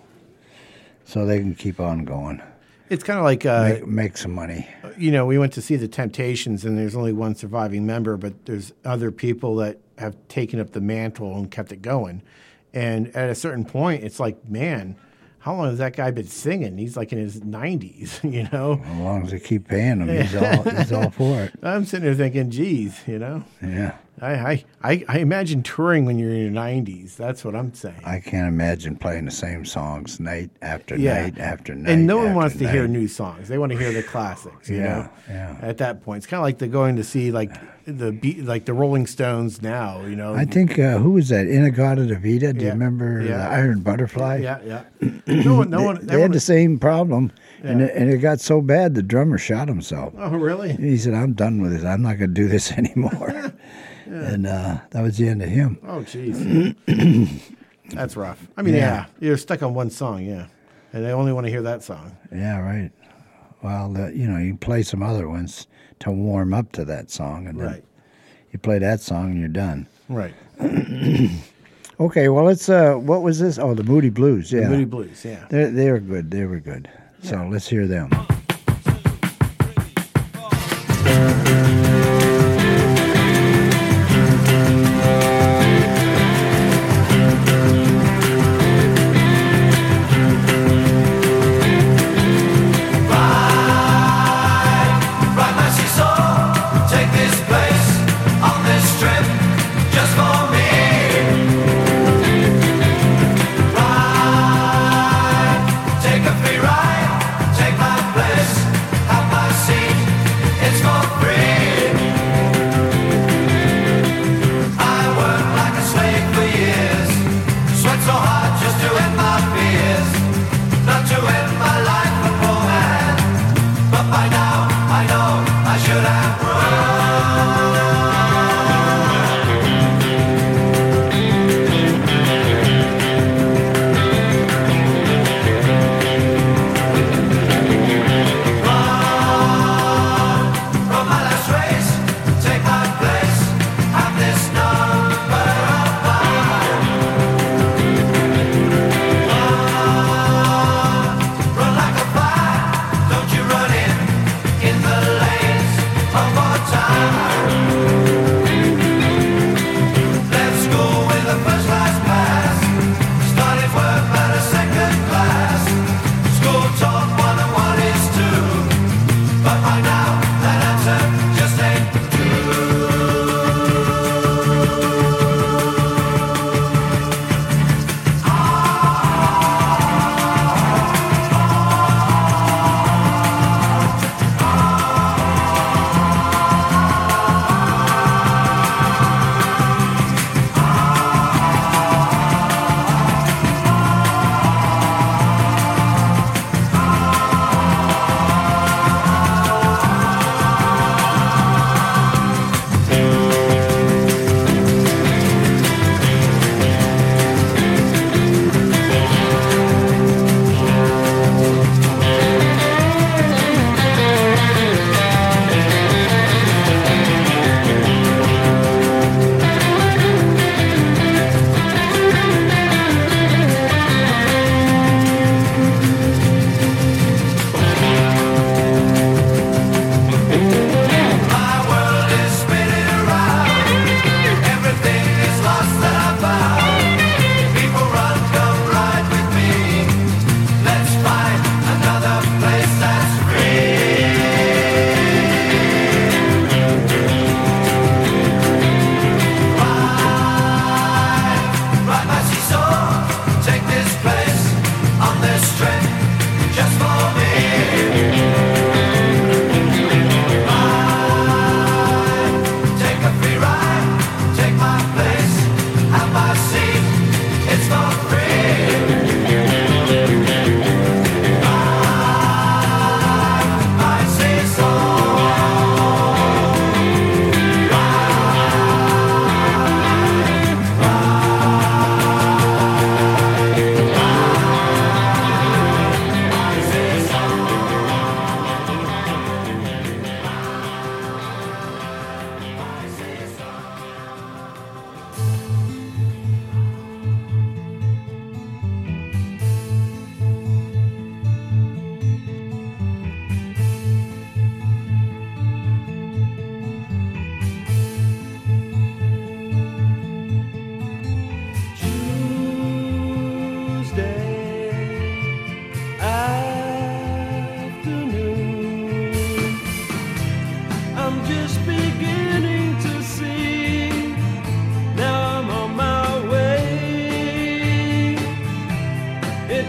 So they can keep on going, It's kind of like, uh, make, make some money. you know, we went to see the Temptations, and there's only one surviving member, but there's other people that have taken up the mantle and kept it going. And at a certain point, it's like, man, how long has that guy been singing? He's like in his nineties, you know? As long as they keep paying him, he's all he's all for it. I'm sitting there thinking, geez, you know? Yeah. I, I, I, I imagine touring when you're in your nineties. That's what I'm saying. I can't imagine playing the same songs night after Yeah. night after night. And no one after wants to hear night. new songs. They want to hear the classics, you Yeah, know? yeah. At that point, it's kind of like the going to see like the Be- like the Rolling Stones now, you know? I think uh, who was that? Inagata Davida. Do you Yeah, remember yeah. the Iron Butterfly? Yeah, yeah. No one, no one. They had the same problem, and Yeah. it, and it got so bad the drummer shot himself. Oh, really? He said, "I'm done with it. I'm not going to do this anymore." And uh, that was the end of him. Oh, jeez. That's rough. I mean, yeah. Yeah. you're stuck on one song, yeah, and they only want to hear that song. Yeah, right. Well, the, you know, you play some other ones to warm up to that song, and then Right. you play that song, and you're done. Right. Okay, well, let's. Uh, what was this? Oh, the Moody Blues. Yeah, Moody Blues, yeah. They they were good. They were good. So let's hear them. Ride my seesaw, take this place on this trip just for me. Ride, take a free ride, take my place, have my seat, it's for free.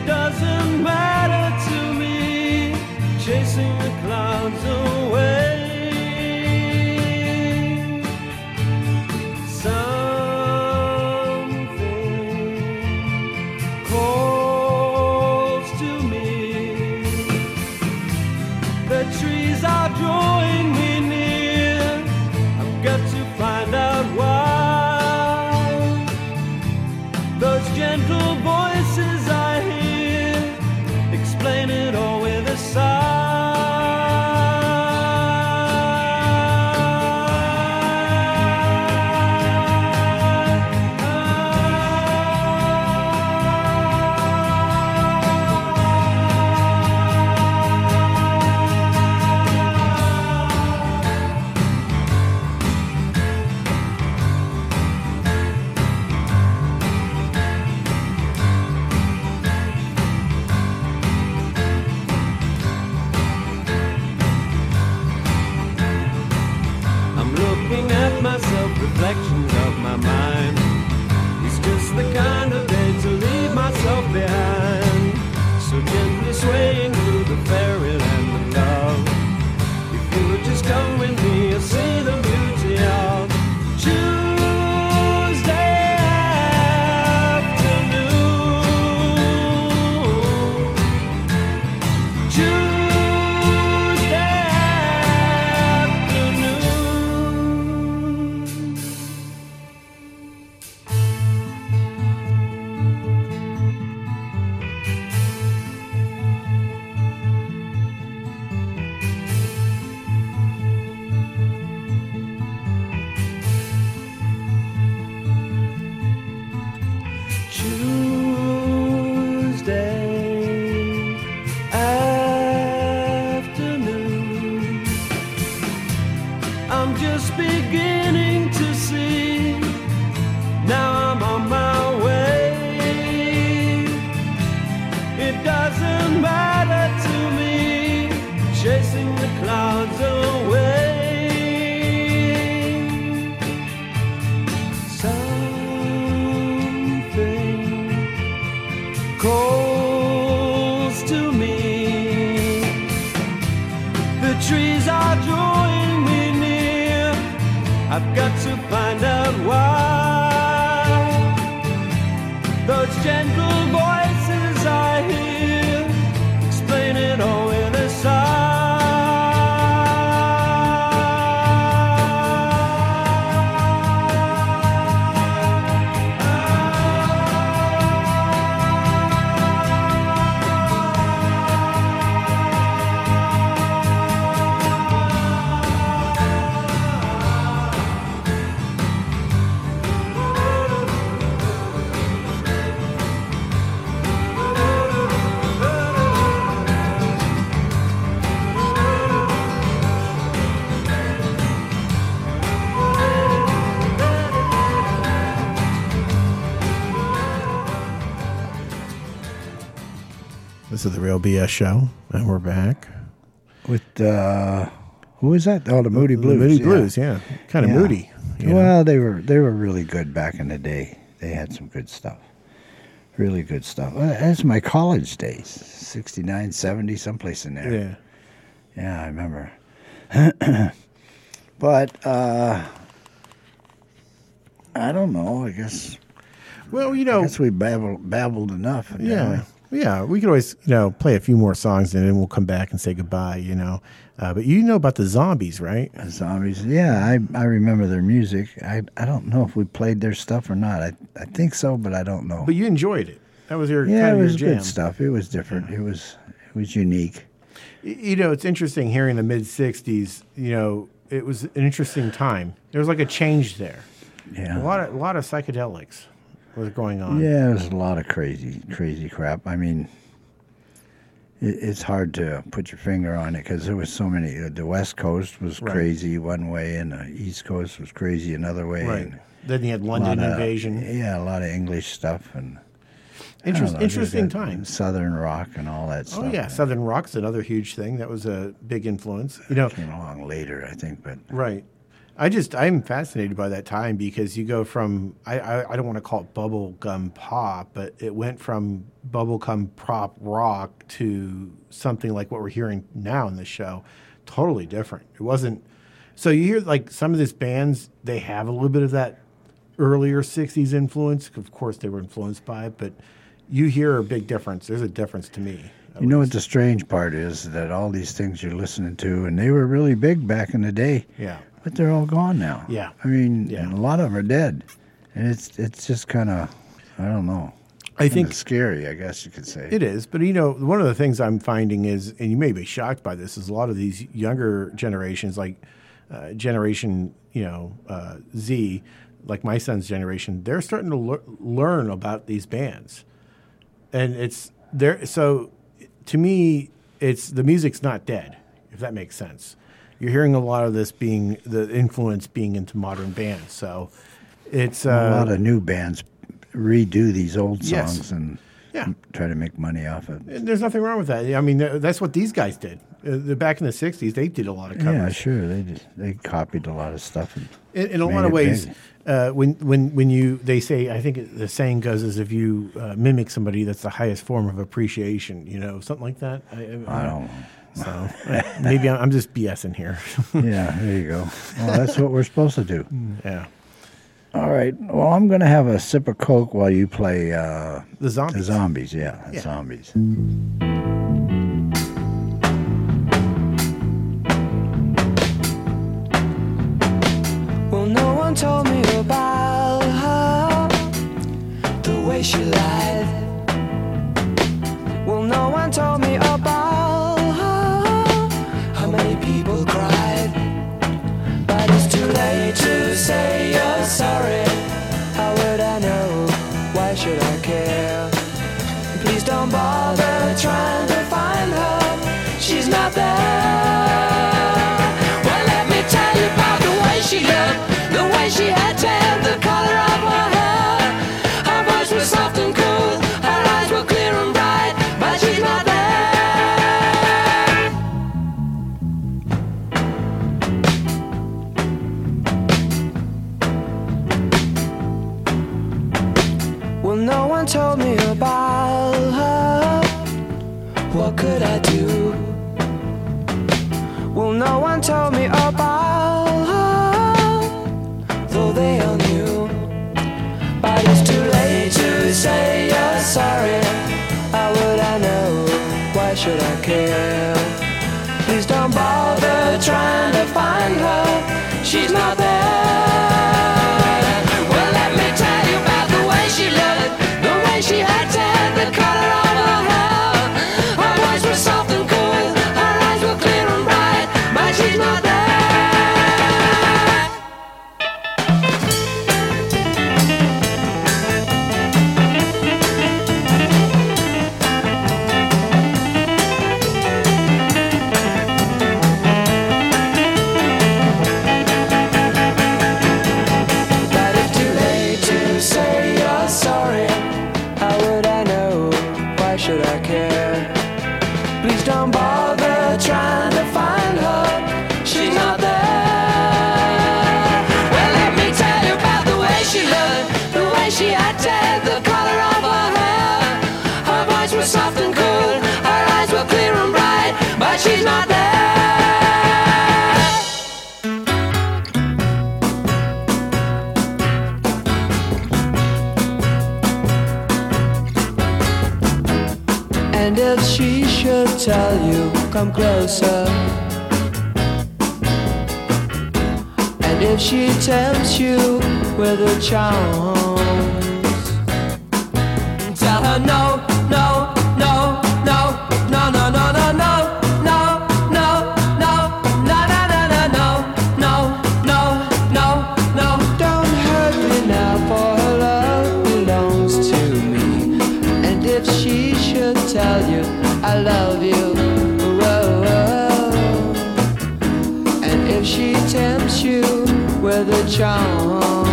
doesn't matter to me, chasing the clouds away. Something calls to me. The trees are drawing me near. I've got to find out why. Those gentle voices I hear explain it all with a sigh. Reflections of my mind. It's just the kind of day to leave myself behind. So gently swaying through the fairyland of love. If you would just come with me, you'll see the beauty of Tuesday afternoon. Tuesday beginning to see. Now I'm on my way. It doesn't matter to me, chasing the clouds away. Something calls to me. The trees are drawing me near. I've got to find out why. Those gentle voices I hear explain it all in a sigh. This is the Real B S Show, and we're back. With, uh, who is that? Oh, the Moody Blues. The Moody yeah. Blues, yeah. Kind of Yeah. moody. you know. Well, they were they were really good back in the day. They had some good stuff. Really good stuff. Well, that's my college days. sixty-nine, seventy, someplace in there. Yeah. Yeah, I remember. But, uh, I don't know. I guess, Well, you I know, guess we babbled, babbled enough. yeah. Yeah, we could always, you know, play a few more songs and then we'll come back and say goodbye, you know. Uh, but you know about the Zombies, right? The Zombies. Yeah, I, I remember their music. I I don't know if we played their stuff or not. I I think so, but I don't know. But you enjoyed it. That was your yeah, kind it of was your jam. good stuff. It was different. It was it was unique. Y- You know, it's interesting hearing the mid sixties, you know, it was an interesting time. There was like a change there. Yeah. A lot of a lot of psychedelics was going on. Yeah, there's a lot of crazy, crazy crap. I mean, it, it's hard to put your finger on it because there was so many. Uh, the West Coast was Right. crazy one way, and the East Coast was crazy another way. Right. And Then you had a London lot of- Invasion. Yeah, a lot of English stuff and I don't Interest, know, interesting there's that times. Southern rock and all that stuff. Oh yeah, Southern Rock's another huge thing. That was a big influence. You know, Came along later, I think, but right. I just I'm fascinated by that time because you go from I, I, I don't want to call it bubblegum pop, but it went from bubblegum pop rock to something like what we're hearing now in the show. Totally different. It wasn't so you hear like some of these bands, they have a little bit of that earlier sixties influence. Of course they were influenced by it, but you hear a big difference. There's a difference to me. You know what the strange part is? That all these things you're listening to, and they were really big back in the day. Yeah. But they're all gone now. Yeah. I mean, Yeah. and a lot of them are dead. And it's it's just kind of, I don't know. I Kinda think scary, I guess you could say. it is, but you know, one of the things I'm finding is, and you may be shocked by this, is a lot of these younger generations, like uh, generation, you know, uh, Z, like my son's generation, they're starting to lear- learn about these bands, and it's there. So, to me, it's the music's not dead, if that makes sense. You're hearing a lot of this being the influence being into modern bands, so it's uh, a lot of new bands redo these old Yes. songs and Yeah. try to make money off it. And there's nothing wrong with that. I mean, th- that's what these guys did. Uh, the- back in the sixties, they did a lot of covers. Yeah, sure. They just, they copied a lot of stuff. And In, in a made lot of it ways, big. uh, when when when you they say, I think it- the saying goes is if you uh, mimic somebody, that's the highest form of appreciation. You know, something like that. I, I, I don't know. So uh, maybe I'm, I'm just BSing here. Yeah, there you go. Well, that's what we're supposed to do. Yeah, All right. Well, I'm going to have a sip of Coke while you play uh, the zombies. the zombies. Yeah, the Yeah. zombies. Well, no one told me about her, the way she lied. Well, no one told me about her, how many people cried. But it's too late to say you're sorry. How would I know? Why should I care? Please don't bother trying to find her. She's not there. Well, let me tell you about the way she looked, the way she had tan, the color of her hair. Her voice was soft and cool, her eyes were clear and bright, but she's not there. Well, no one told me about her. What could I do? Well, no one told me about her, though they all knew. But it's too late to say you're sorry. How would I know? Why should I care? Please don't bother trying to find her. She's not there. Well, let me tell you about the way she looked, the way she had tan, the color of her hair. Her voice was soft and cool, her eyes were clear and bright, but she's not there. But it's too late to say you're sorry. How would I know? Why should I care? Please don't bother trying to find her. She's not there. Well, let me tell you about the way she looked, the way she had tan, the color of her hair. Her voice was soft and cool, her eyes were clear and bright, but she's not there. And if she should tell you, come closer. And if she tempts you with her charms, tell her no, no, no, no, no, no, no, no, no, no, no, no, no, no, no, no, no, no, no, no. Don't hurt me now, for her love belongs to me. And if she should tell you I love you, whoa, whoa. And if she tempts you with her charms,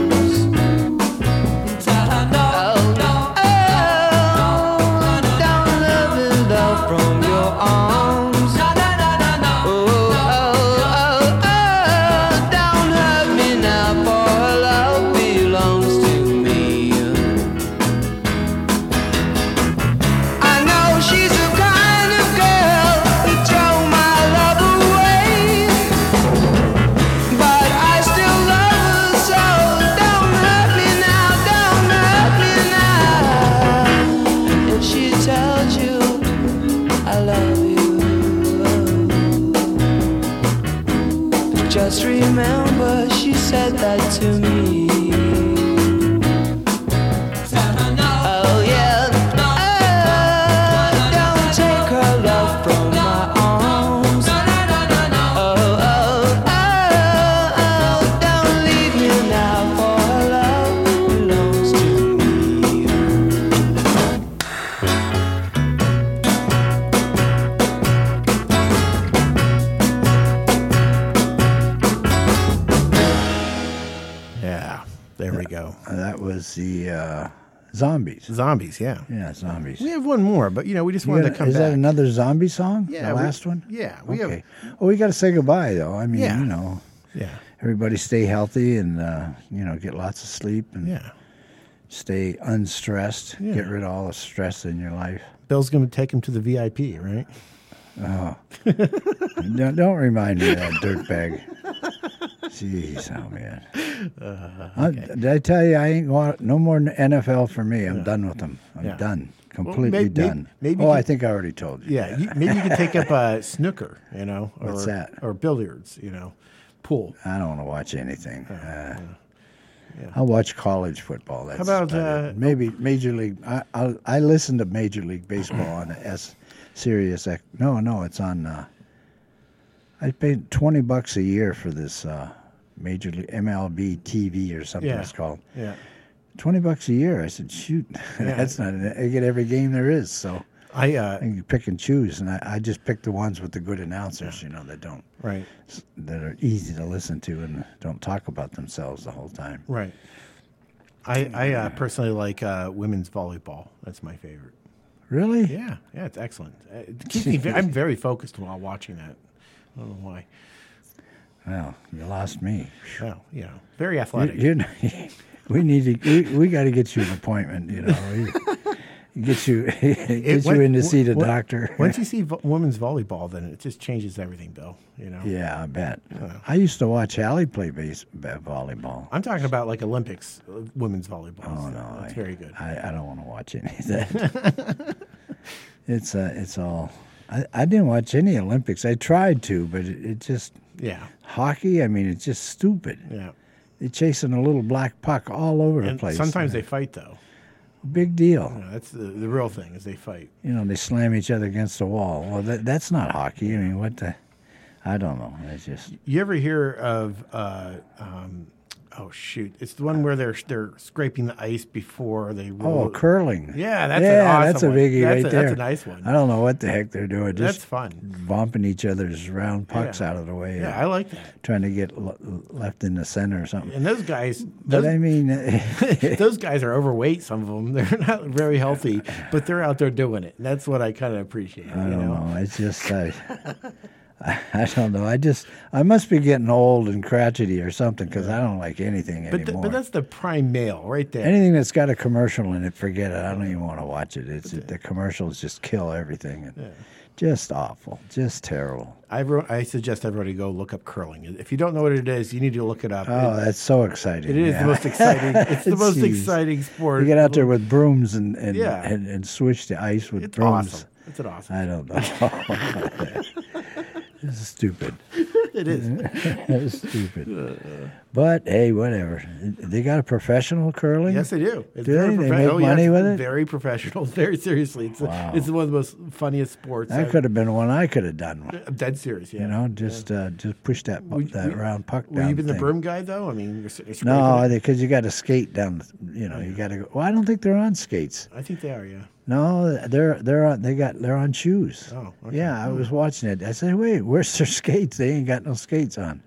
tell her no, no, oh, don't live in love from your arms. Oh, oh, oh, oh, don't just remember she said that to me. Oh yeah, oh, don't take her love from my arms. Oh, oh, oh, oh, don't leave me now, for her love belongs to me. Yeah, there we go. That was the uh, Zombies. Zombies, yeah. Yeah, Zombies. We have one more, but you know, we just You wanted got- to come is back. that another zombie song? Yeah, the we- last one? yeah, we have- okay. Well, we got to say goodbye, though. I mean, Yeah. you know, Yeah, everybody stay healthy and, uh, you know, get lots of sleep and yeah. stay unstressed. Yeah. Get rid of all the stress in your life. Bill's going to take him to the V I P, right? don't, don't remind me of that dirtbag. Jeez, oh man. I- did I tell you I ain't going no more N F L for me? I'm done with them. I'm Yeah. done. Completely may- may- done. maybe oh, you I could- think I already told you. Yeah, you, maybe you can take up uh, snooker, you know, or, What's that? or billiards, you know, pool. I don't want to watch anything. Uh, I'll watch college football. That's How about, about it. uh, maybe Major League? I I, I listen to Major League Baseball on S Sirius. X- No, no, it's on. Uh, I paid twenty bucks a year for this uh, Major League M L B T V or something Yeah. it's called. Yeah. Twenty bucks a year. I said, shoot, that's not. I get every game there is, so I, uh, I can pick and choose, and I, I just pick the ones with the good announcers. You know, that don't right, that are easy to listen to and don't talk about themselves the whole time. right. I, I uh, personally like uh, women's volleyball. That's my favorite. Really? Yeah, yeah, it's excellent. Uh, It keeps me, ve- I'm very focused while watching that. I don't know why. Well, you lost me. Well, you know, very You, athletic. you, we need to. We, we got to get you an appointment. You know, we, get you get It- you when- in to see the when- doctor. Once you see vo- women's volleyball, then it just changes everything, Bill. You know. Yeah, I bet. I used to watch Hallie play base ba- volleyball. I'm talking about like Olympics, uh, women's volleyball. Oh no, that's I, very good. I, I don't want to watch any of that. it's uh, it's all. I, I didn't watch any Olympics. I tried to, but it, it just Yeah, hockey. I mean, it's just stupid. yeah. They're chasing a little black puck all over the And place. sometimes they fight though. big deal. You know, that's the, the real thing is they fight. You know, they slam each other against the wall. Well, that, that's not hockey. I mean, what the? I don't know. It's just You ever hear of? Uh, um, oh shoot! It's the one where they're they're scraping the ice before they roll. oh, curling. Yeah, that's yeah, an awesome that's a one. biggie That's right a- there. that's a nice one. I don't know what the heck they're doing. That's Just fun. bumping each other's round pucks Yeah. out of the way. Yeah, and I like that. trying to get l- left in the center or something. And those guys, But those, I mean, those guys are overweight. Some of them, they're not very healthy, but they're out there doing it. And that's what I kind of appreciate. I you don't know? know. It's just I, I, I don't know. I just I must be getting old and crotchety or something because I don't like anything But, th- anymore. but that's the prime male right there. Anything that's got a commercial in it, forget it. I don't even want to watch it. It's the commercials just kill everything. And Just awful. Just terrible. I, wrote, I suggest everybody go look up curling. If you don't know what it is, you need to look it up. Oh, It- that's so exciting. it is yeah. the most exciting. It's the most Jeez. exciting sport. You get out there with brooms and and, Yeah. and, and switch the ice with It's brooms. awesome. It's an awesome. I don't know. This is stupid. It is. It's stupid. But hey, whatever. They got a professional curling. Yes, they do. It's Do very they? They profe- make oh, money yes, with it? Very professional. Very seriously. It's, Wow. it's one of the most funniest sports. That I've- could have been one I could have done. I'm dead serious. Yeah. You know, just uh, just push that bu- Were- that were- round puck Were down. you been the thing. broom guy though? I mean, you're, you're scraping No, it. because you got to skate down. the- You know, you got to go. Well, I don't think they're on skates. I think they are. Yeah. No, they're they're on. They got they're on shoes. Oh, okay. Yeah, I was watching it. I said, wait, where's their skates? They ain't got no skates on.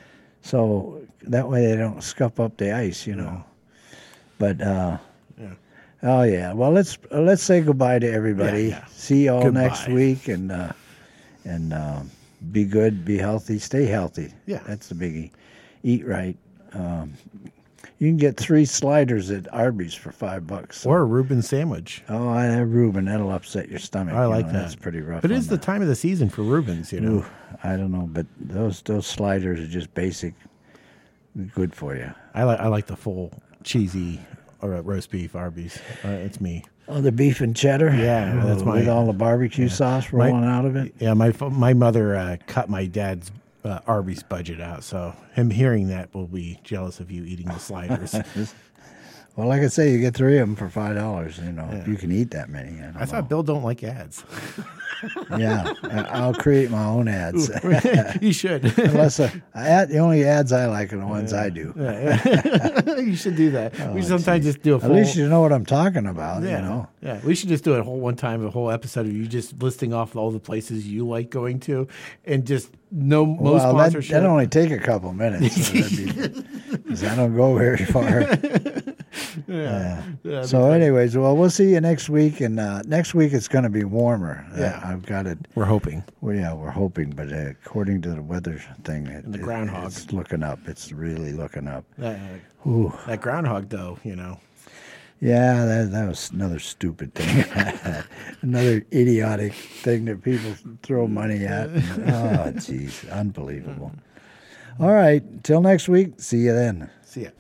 So that way they don't scuff up the ice, you know. But uh, Yeah. oh yeah, well let's uh, let's say goodbye to everybody. Yeah, yeah. See you all Goodbye. next week, and uh, and uh, be good, be healthy, stay healthy. Yeah. That's the biggie. Eat right. Um, you can get three sliders at Arby's for five bucks. Or a Reuben sandwich. Oh, I have Reuben. That'll upset your stomach. I you like know, that. That's pretty rough. But it on is the time of the season for Reubens. You know. Ooh, I don't know, but those those sliders are just basic, good for you. I like I like the full cheesy or uh, roast beef Arby's. Uh, it's me. Oh, the beef and cheddar. Yeah, that's with my- all the barbecue sauce My- rolling out of it. Yeah, my fa- my mother uh, cut my dad's uh, Arby's budget out. So him hearing that will be jealous of you eating the sliders. Well, like I say, you get three of them for five dollars. You know, Yeah. if you can eat that many. I, don't I thought know. Bill don't like ads. Yeah, I- I'll create my own ads. You should. Unless uh, ad, the only ads I like are the ones I do. You should do that. we sometimes just do a At full. least you know what I'm talking about. yeah, You know. yeah. We should just do a whole one time, a whole episode of you just listing off all the places you like going to, and just no most Well, that sponsorship. that only take a couple minutes. Because I don't go very far. Yeah. Yeah, So, anyways, well, we'll see you next week, and uh, next week it's going to be warmer. Yeah. Uh, I've got it. We're hoping. Well, yeah, we're hoping, but uh, according to the weather thing, it, the it- groundhog. it's looking up. It's really looking up. That, Ooh. that groundhog, though, you know. Yeah, that that was another stupid thing, another idiotic thing that people throw money at. Oh, jeez, unbelievable. All right, till next week. See you then. See ya.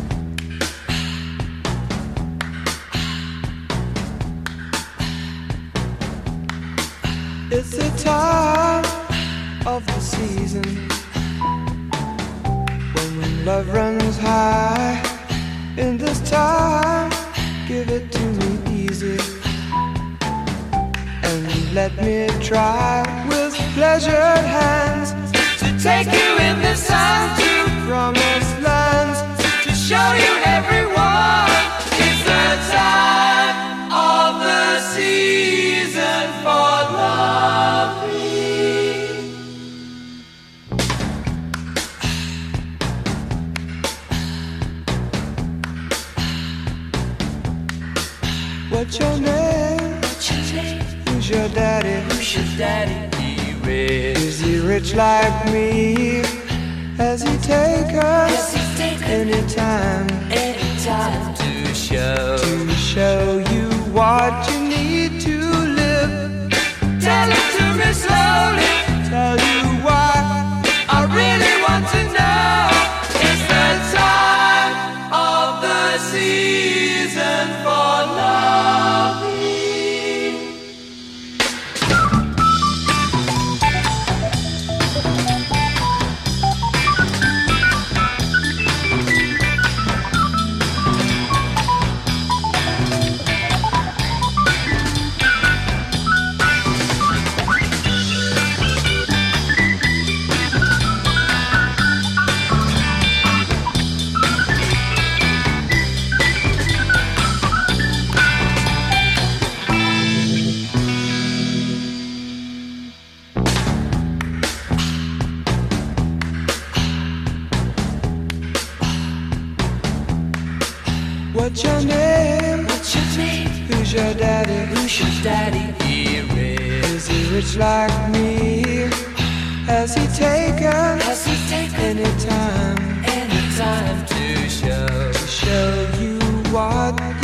It's the time of the season when love runs high. In this time, give it to me easy and let me try with pleasured hands to take you in the sun to promised lands, to show you everyone. It's the time of the season for loving. What's your name? Who's your daddy? Who's your daddy? He rich. Is he rich like me? Has he take us anytime? Anytime to show to show you what you need to live. Tell it to me slowly. Tell you why I really want to know. It's the time of the season for loving. What's your name? What's your name? Who's your daddy? Who's your daddy? He rich. Is he rich like me? Has he taken? Has he taken anytime? Anytime to show to show you what